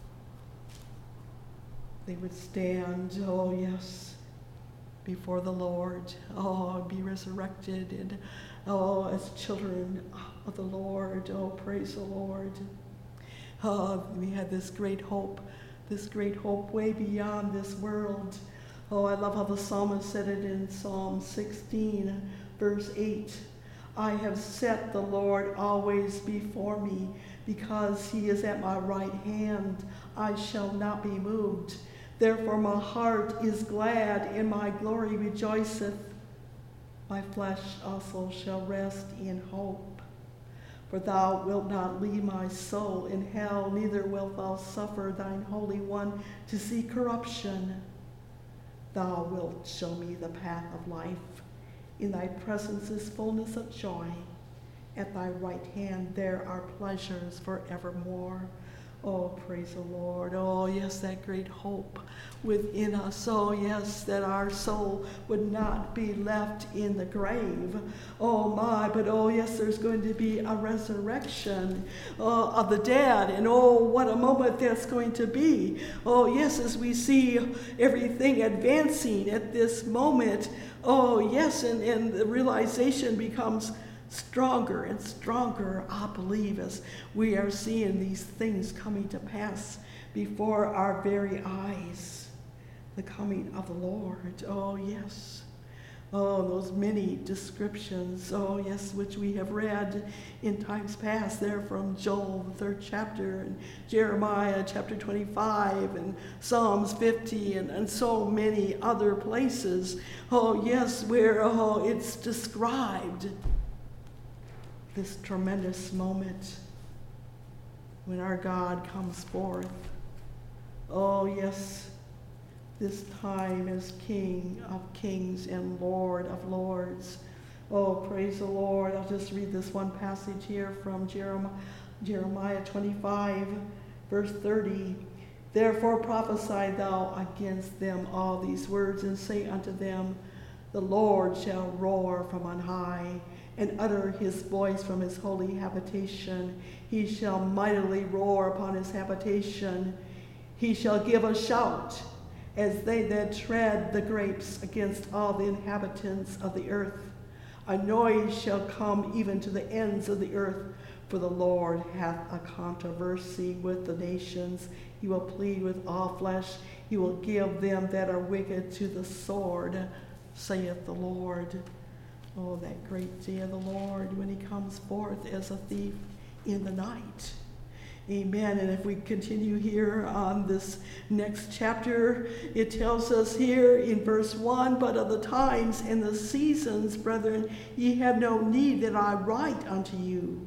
they would stand, oh yes, before the Lord, be resurrected, and as children of the Lord, praise the Lord. We had this great hope way beyond this world. I love how the psalmist said it in Psalm 16, verse 8. I have set the Lord always before me, because he is at my right hand. I shall not be moved. Therefore my heart is glad, and my glory rejoiceth. My flesh also shall rest in hope. For thou wilt not leave my soul in hell, neither wilt thou suffer thine Holy One to see corruption. Thou wilt show me the path of life. In thy presence is fullness of joy. At thy right hand there are pleasures forevermore. Oh, praise the Lord. Oh, yes, that great hope within us. Oh, yes, that our soul would not be left in the grave. Oh, my, but oh, yes, there's going to be a resurrection of the dead. And oh, what a moment that's going to be. Oh, yes, as we see everything advancing at this moment. Oh, yes, and the realization becomes stronger and stronger, I believe, as we are seeing these things coming to pass before our very eyes. The coming of the Lord. Oh, yes. Oh, those many descriptions. Oh, yes, which we have read in times past there from Joel, the 3rd chapter, and Jeremiah, chapter 25, and Psalms 50, and so many other places. Oh, yes, where it's described. This tremendous moment when our God comes forth. Oh, yes, this time as King of Kings and Lord of Lords. Oh, praise the Lord. I'll just read this one passage here from Jeremiah 25, verse 30. Therefore prophesy thou against them all these words, and say unto them, the Lord shall roar from on high, and utter his voice from his holy habitation. He shall mightily roar upon his habitation. He shall give a shout as they that tread the grapes against all the inhabitants of the earth. A noise shall come even to the ends of the earth, for the Lord hath a controversy with the nations. He will plead with all flesh. He will give them that are wicked to the sword, saith the Lord. Oh, that great day of the Lord when he comes forth as a thief in the night. Amen. And if we continue here on this next chapter, it tells us here in verse 1, but of the times and the seasons, brethren, ye have no need that I write unto you.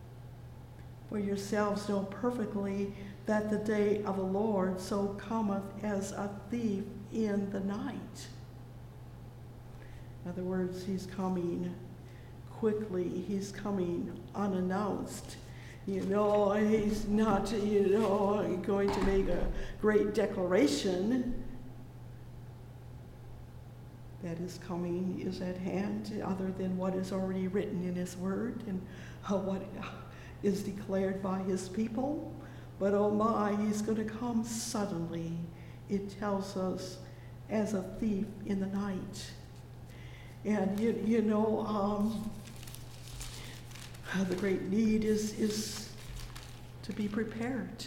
For yourselves know perfectly that the day of the Lord so cometh as a thief in the night. In other words, he's coming quickly. He's coming unannounced. He's not, going to make a great declaration that his coming is at hand, other than what is already written in his word and what is declared by his people. But oh my, he's going to come suddenly. It tells us as a thief in the night. And the great need is to be prepared.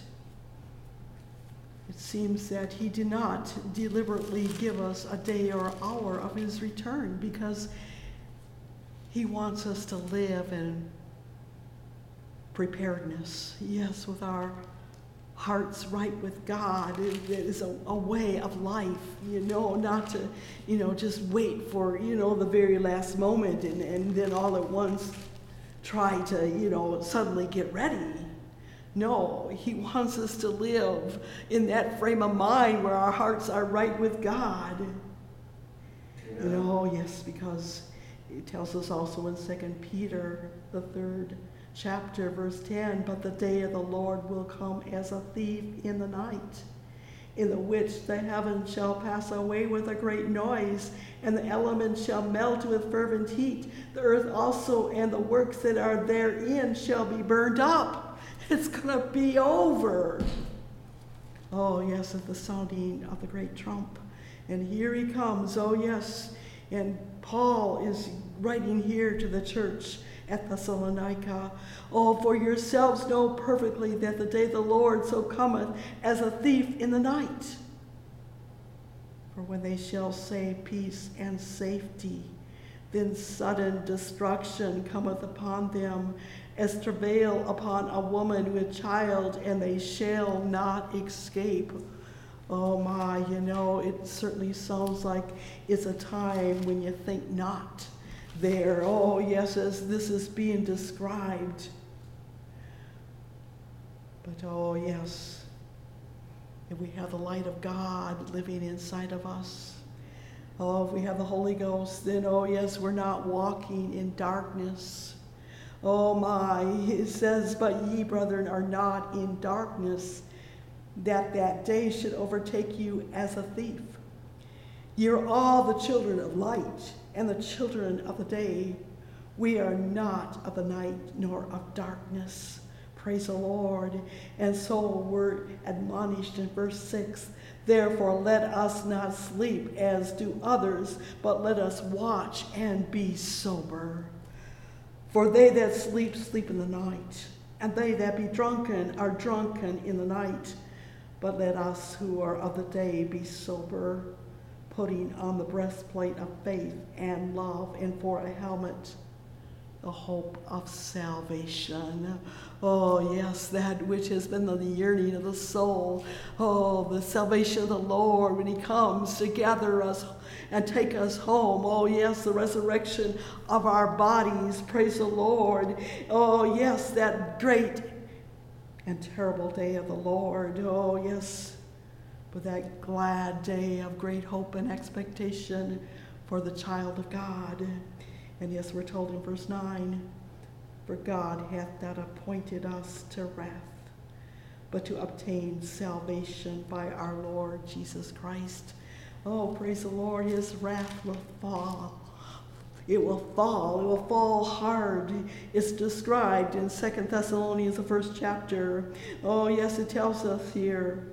It seems that he did not deliberately give us a day or hour of his return, because he wants us to live in preparedness. Yes, with our hearts right with God. It is a way of life, not to, just wait for, the very last moment and then all at once try to, suddenly get ready. No, he wants us to live in that frame of mind where our hearts are right with God. You know, yes, because it tells us also in 2 Peter, the 3rd chapter, verse 10, but the day of the Lord will come as a thief in the night, in the which the heavens shall pass away with a great noise, and the elements shall melt with fervent heat. The earth also and the works that are therein shall be burned up. It's going to be over. Oh, yes, at the sounding of the great trump. And here he comes. Oh, yes. And Paul is writing here to the church at Thessalonica. Oh, for yourselves know perfectly that the day of the Lord so cometh as a thief in the night. For when they shall say peace and safety, then sudden destruction cometh upon them, as travail upon a woman with child, and they shall not escape. Oh my, you know, it certainly sounds like it's a time when you think not there. Oh yes, as this is being described. But oh yes, if we have the light of God living inside of us, oh, if we have the Holy Ghost, then oh yes, we're not walking in darkness. Oh my, it says, but ye, brethren, are not in darkness, that day should overtake you as a thief. Ye are all the children of light, and the children of the day. We are not of the night, nor of darkness. Praise the Lord. And so we're admonished in verse 6, therefore let us not sleep as do others, but let us watch and be sober. For they that sleep, sleep in the night, and they that be drunken are drunken in the night. But let us who are of the day be sober, putting on the breastplate of faith and love, and for a helmet, the hope of salvation. Oh yes, that which has been the yearning of the soul. Oh, the salvation of the Lord when he comes to gather us and take us home. Oh yes, the resurrection of our bodies. Praise the Lord. Oh yes, that great and terrible day of the Lord. Oh yes, but that glad day of great hope and expectation for the child of God. And yes, we're told in verse 9, for God hath not appointed us to wrath, but to obtain salvation by our Lord Jesus Christ. Oh, praise the Lord, his wrath will fall. It will fall hard. It's described in 2 Thessalonians, the 1st chapter. Oh, yes, it tells us here,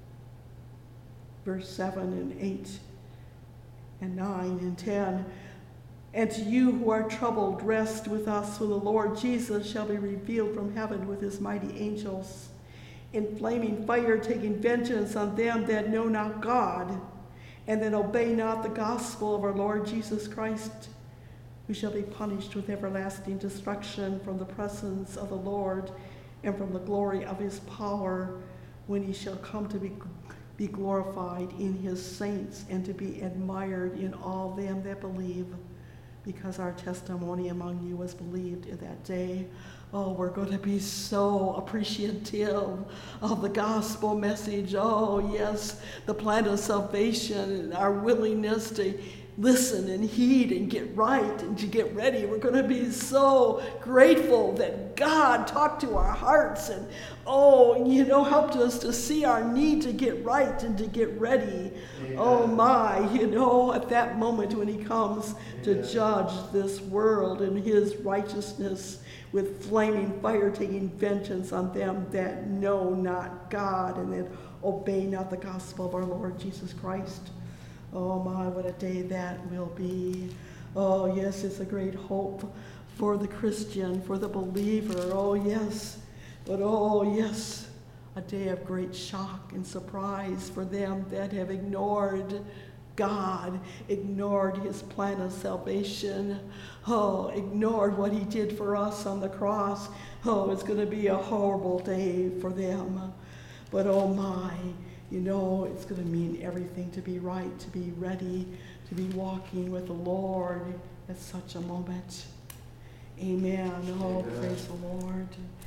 verse 7 and 8 and 9 and 10, and to you who are troubled, rest with us when the Lord Jesus shall be revealed from heaven with his mighty angels, in flaming fire, taking vengeance on them that know not God, and that obey not the gospel of our Lord Jesus Christ, who shall be punished with everlasting destruction from the presence of the Lord and from the glory of his power, when he shall come to be glorified in his saints and to be admired in all them that believe, because our testimony among you was believed in that day. Oh, we're going to be so appreciative of the gospel message. Oh, yes, the plan of salvation and our willingness to listen and heed and get right and to get ready. We're going to be so grateful that God talked to our hearts and, oh, you know, helped us to see our need to get right and to get ready. Amen. Oh my, you know, at that moment when he comes to judge this world in his righteousness with flaming fire, taking vengeance on them that know not God and that obey not the gospel of our Lord Jesus Christ. Oh my, what a day that will be. Oh yes, it's a great hope for the Christian, for the believer. Oh yes, but oh yes, a day of great shock and surprise for them that have ignored God, ignored his plan of salvation, oh, ignored what he did for us on the cross. Oh, it's going to be a horrible day for them. But oh my, you know, it's going to mean everything to be right, to be ready, to be walking with the Lord at such a moment. Amen. Oh, praise the Lord.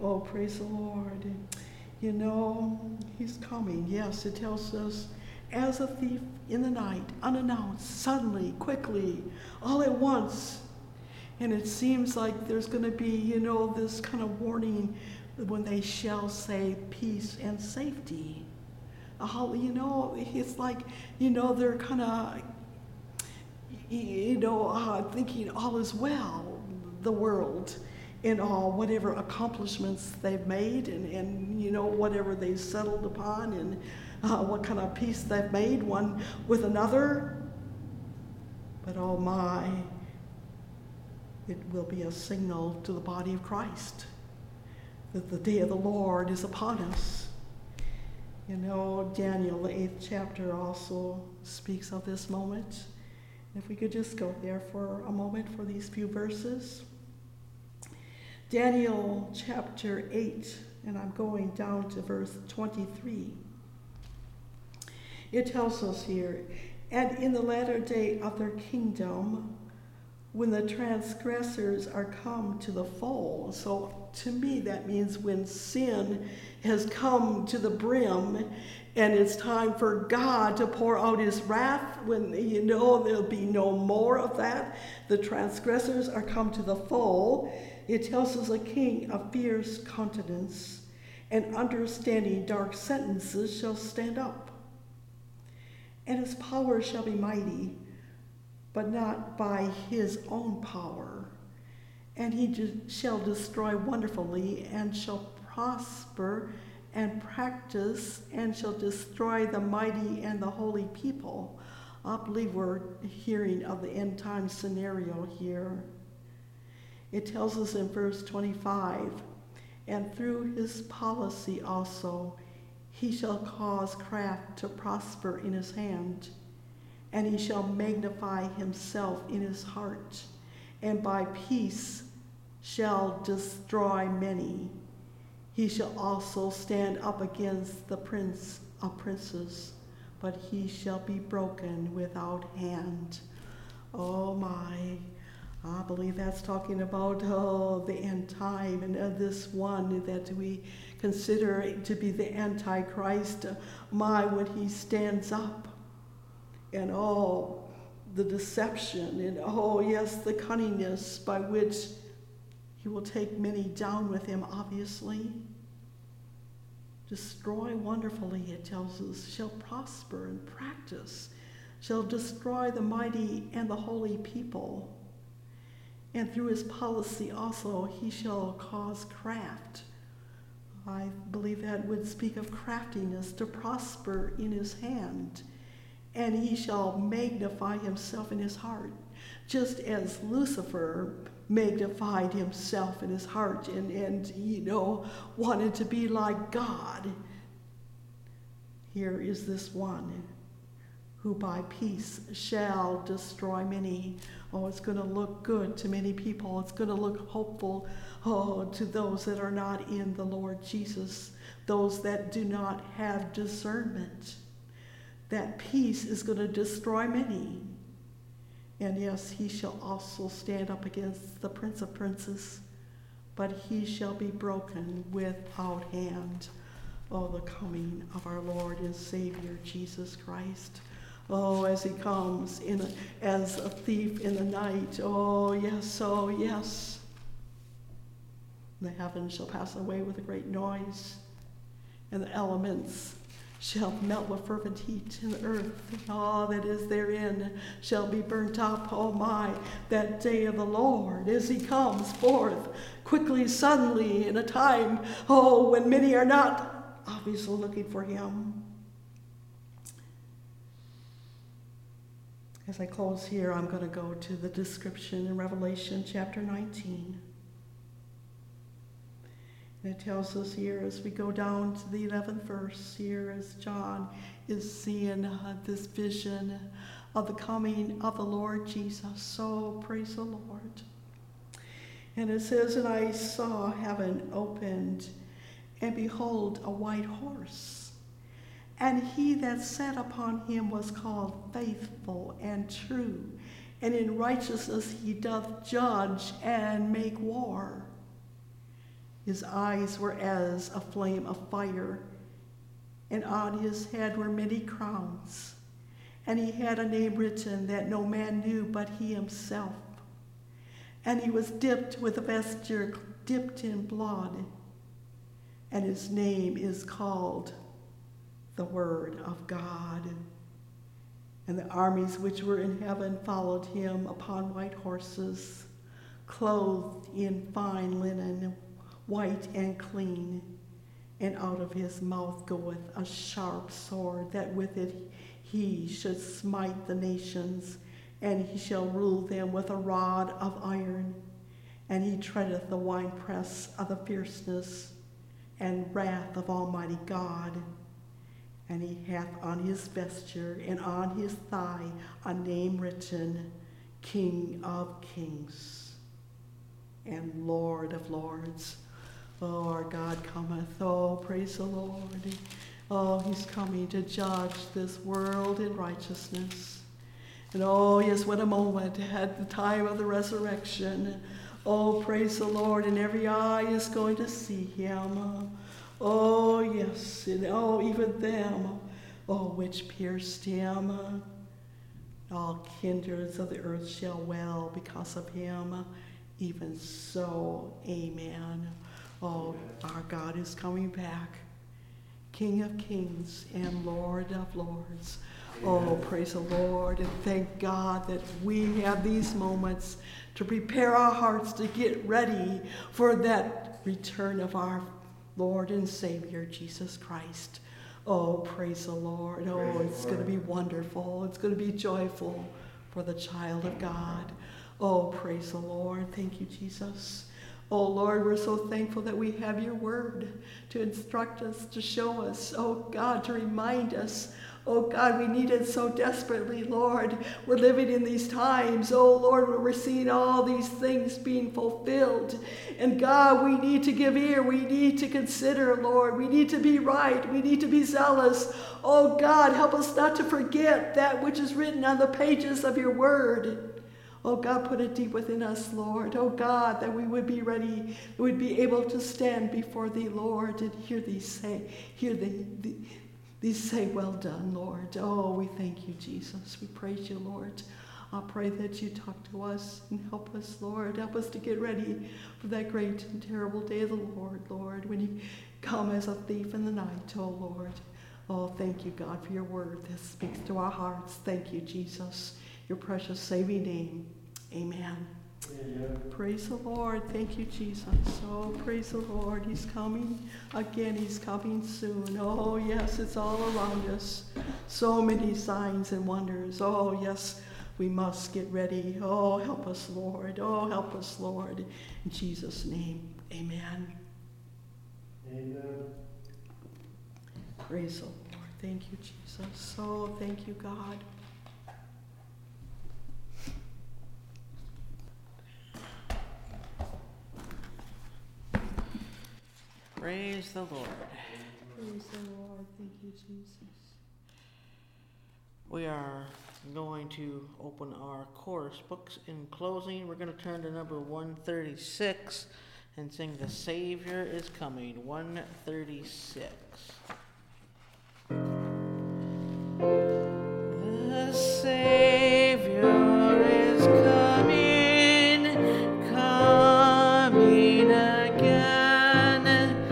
Oh, praise the Lord. You know, he's coming. Yes, it tells us, as a thief in the night, unannounced, suddenly, quickly, all at once. And it seems like there's going to be, you know, this kind of warning when they shall say peace and safety. You know, it's like, you know, they're kind of, you know, thinking all is well, the world, in all, whatever accomplishments they've made and you know, whatever they've settled upon and what kind of peace they've made one with another. But oh my, it will be a signal to the body of Christ that the day of the Lord is upon us. You know, Daniel, the 8th chapter, also speaks of this moment. If we could just go there for a moment for these few verses. Daniel chapter 8, and I'm going down to verse 23. It tells us here, and in the latter day of their kingdom, when the transgressors are come to the fold. So to me that means when sin has come to the brim and it's time for God to pour out his wrath, when you know there'll be no more of that. The transgressors are come to the fold. It tells us a king of fierce countenance and understanding dark sentences shall stand up. And his power shall be mighty, but not by his own power. And he shall destroy wonderfully, and shall prosper and practice, and shall destroy the mighty and the holy people. I believe we're hearing of the end time scenario here. It tells us in verse 25, and through his policy also, he shall cause craft to prosper in his hand, and he shall magnify himself in his heart, and by peace shall destroy many. He shall also stand up against the prince of princes, but he shall be broken without hand. Oh my, I believe that's talking about the end time, and this one that we consider to be the Antichrist, when he stands up. And the deception, and yes, the cunningness by which he will take many down with him, obviously. Destroy wonderfully, it tells us, shall prosper and practice, shall destroy the mighty and the holy people. And through his policy also, he shall cause craft. I believe that would speak of craftiness, to prosper in his hand. And he shall magnify himself in his heart, just as Lucifer magnified himself in his heart and wanted to be like God. Here is this one who by peace shall destroy many. It's going to look good to many people. It's going to look hopeful to those that are not in the Lord Jesus, those that do not have discernment. That peace is going to destroy many. And yes, he shall also stand up against the Prince of Princes, but he shall be broken without hand. The coming of our Lord and Savior, Jesus Christ. As he comes as a thief in the night. Yes. The heavens shall pass away with a great noise, and the elements shall melt with fervent heat, and the earth, that is therein, shall be burnt up. That day of the Lord, as he comes forth quickly, suddenly, in a time, when many are not obviously looking for him. As I close here, I'm going to go to the description in Revelation chapter 19. And it tells us here, as we go down to the 11th verse here, as John is seeing this vision of the coming of the Lord Jesus. So praise the Lord. And it says, and I saw heaven opened, and behold, a white horse. And he that sat upon him was called Faithful and True, and in righteousness he doth judge and make war. His eyes were as a flame of fire, and on his head were many crowns. And he had a name written that no man knew but he himself. And he was dipped with a vesture dipped in blood, and his name is called the Word of God. And the armies which were in heaven followed him upon white horses, clothed in fine linen, white and clean. And out of his mouth goeth a sharp sword, that with it he should smite the nations, and he shall rule them with a rod of iron. And he treadeth the winepress of the fierceness and wrath of Almighty God. And he hath on his vesture and on his thigh a name written, King of Kings and Lord of Lords. Oh, our God cometh. Oh, praise the Lord. Oh, he's coming to judge this world in righteousness. And oh, yes, what a moment at the time of the resurrection. Oh, praise the Lord, and every eye is going to see him. Oh, yes, and oh, even them, oh, which pierced him. All kindreds of the earth shall wail because of him. Even so, amen. Oh, our God is coming back, King of kings and Lord of lords. Oh, praise the Lord, and thank God that we have these moments to prepare our hearts to get ready for that return of our Lord and Savior, Jesus Christ. Oh, praise the Lord. Oh, it's going to be wonderful. It's going to be joyful for the child of God. Oh, praise the Lord. Thank you, Jesus. Oh, Lord, we're so thankful that we have your word to instruct us, to show us, oh, God, to remind us. Oh, God, we need it so desperately, Lord. We're living in these times, oh, Lord, where we're seeing all these things being fulfilled. And, God, we need to give ear. We need to consider, Lord. We need to be right. We need to be zealous. Oh, God, help us not to forget that which is written on the pages of your word. Oh, God, put it deep within us, Lord. Oh, God, that we would be ready, we would be able to stand before thee, Lord, and hear thee say, well done, Lord. Oh, we thank you, Jesus. We praise you, Lord. I pray that you talk to us and help us, Lord. Help us to get ready for that great and terrible day of the Lord, Lord, when you come as a thief in the night, oh, Lord. Oh, thank you, God, for your word that speaks to our hearts. Thank you, Jesus. Your precious saving name. Amen. Amen. Praise the Lord. Thank you, Jesus. Oh, praise the Lord. He's coming again. He's coming soon. Oh, yes, it's all around us. So many signs and wonders. Oh, yes, we must get ready. Oh, help us, Lord. Oh, help us, Lord. In Jesus' name, amen.
Amen.
Praise the Lord. Thank you, Jesus. Oh, thank you, God.
Praise the Lord.
Praise the Lord. Thank you, Jesus.
We are going to open our chorus books. In closing, we're going to turn to number 136 and sing The Savior is Coming, 136. The Savior is coming, coming again,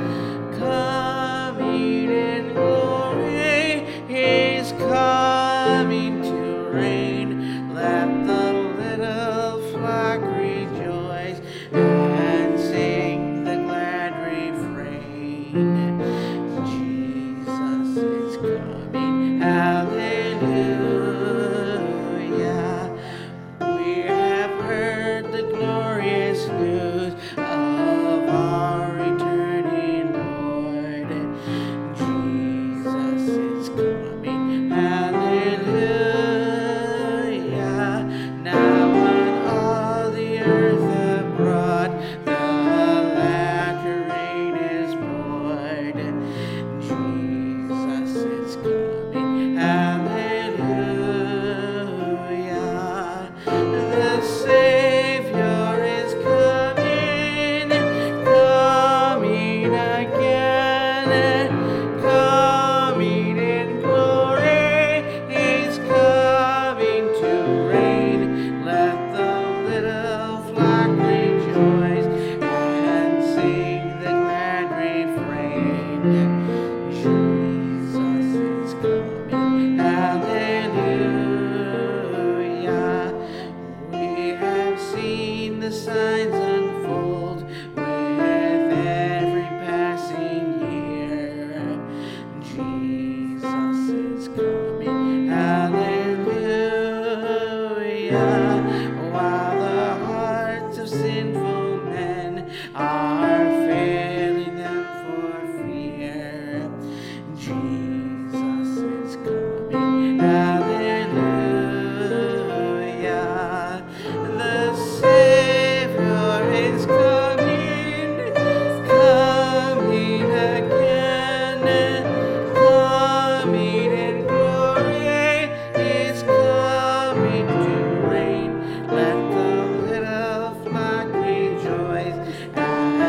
coming in glory. He's coming to reign. Let the little flock rejoice and sing the glad refrain. Jesus is coming. Hallelujah. are failing them for fear. Jesus is coming, hallelujah. The Savior is coming, coming again, coming in glory, is coming to reign. Let the little flock rejoice.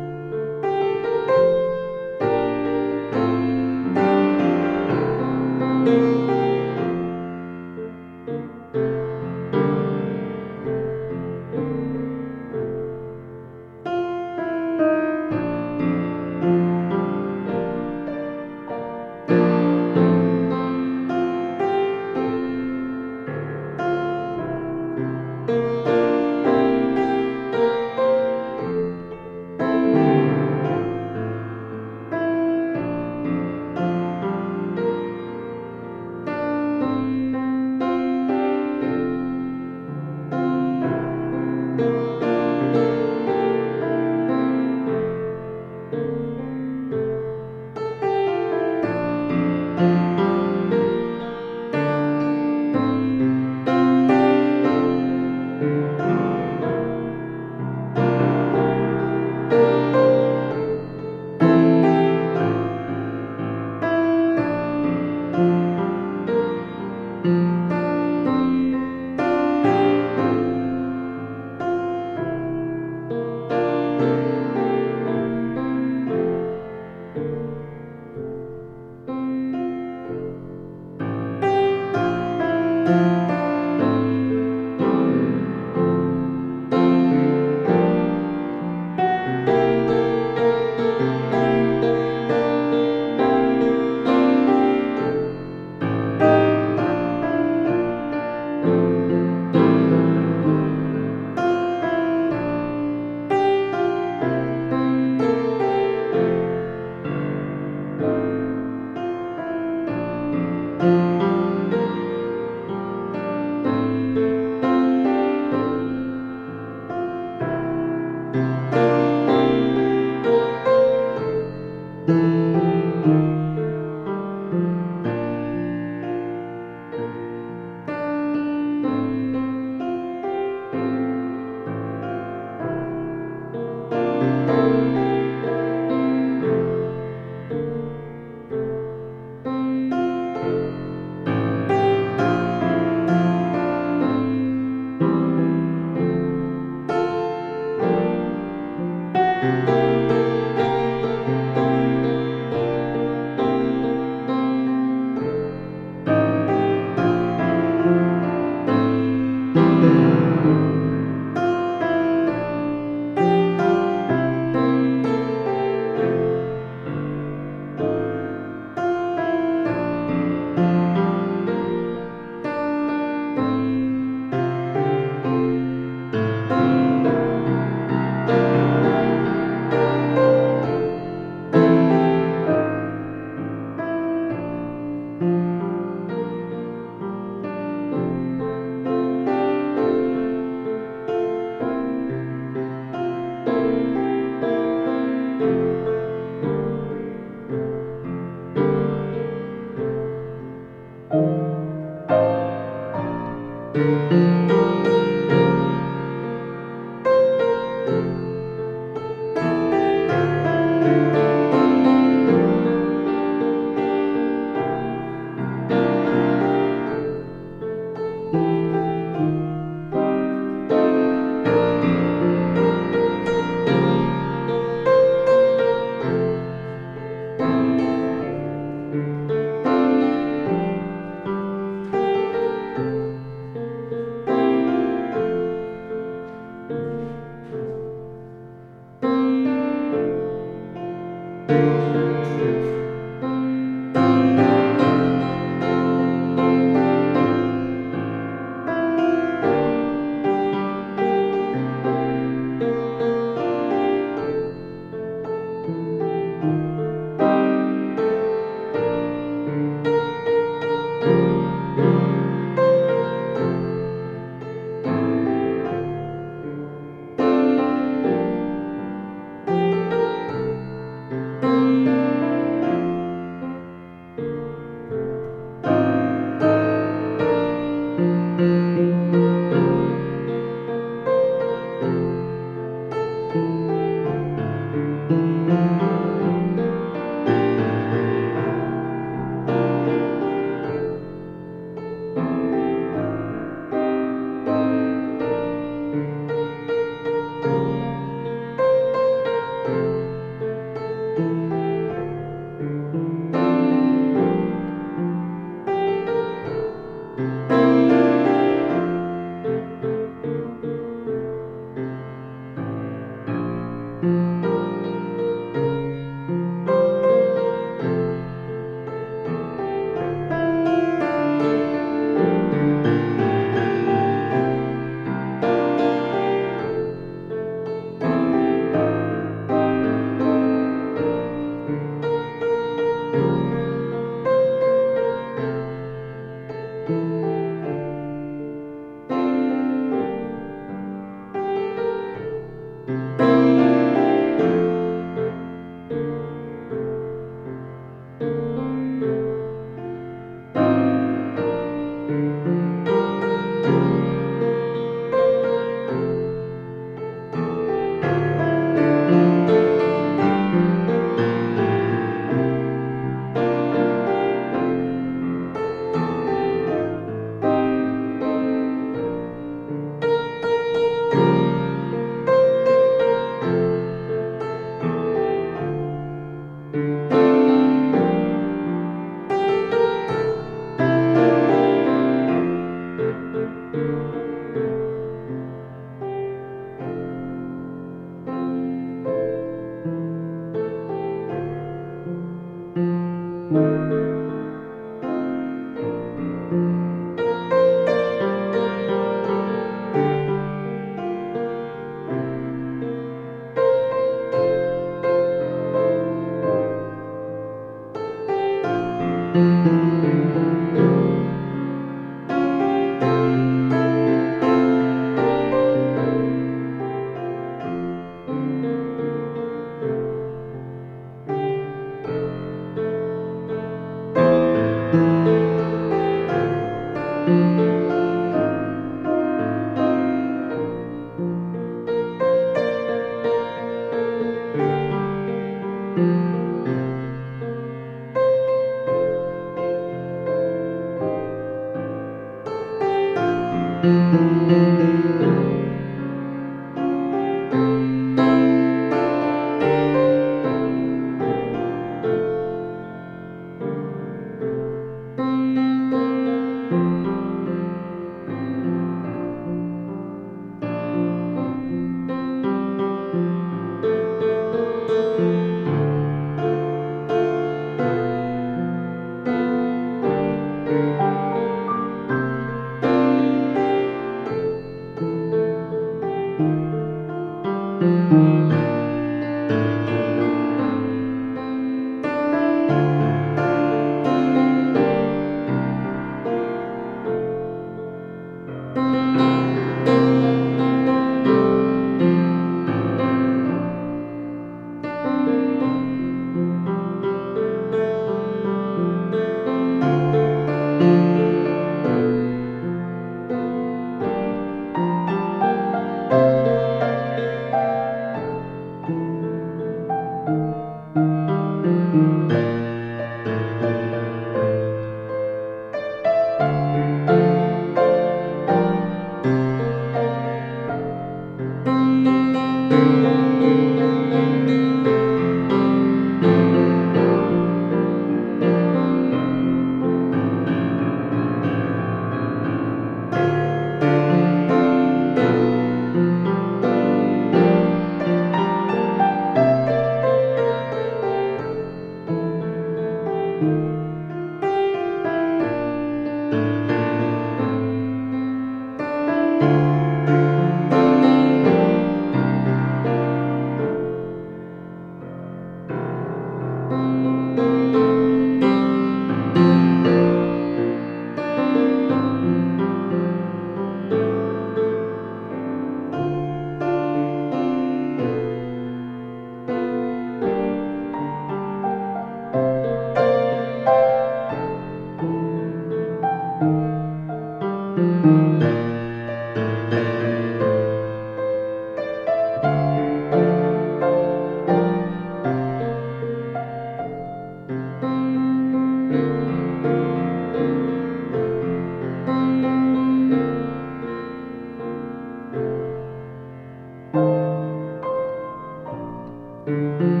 Amen.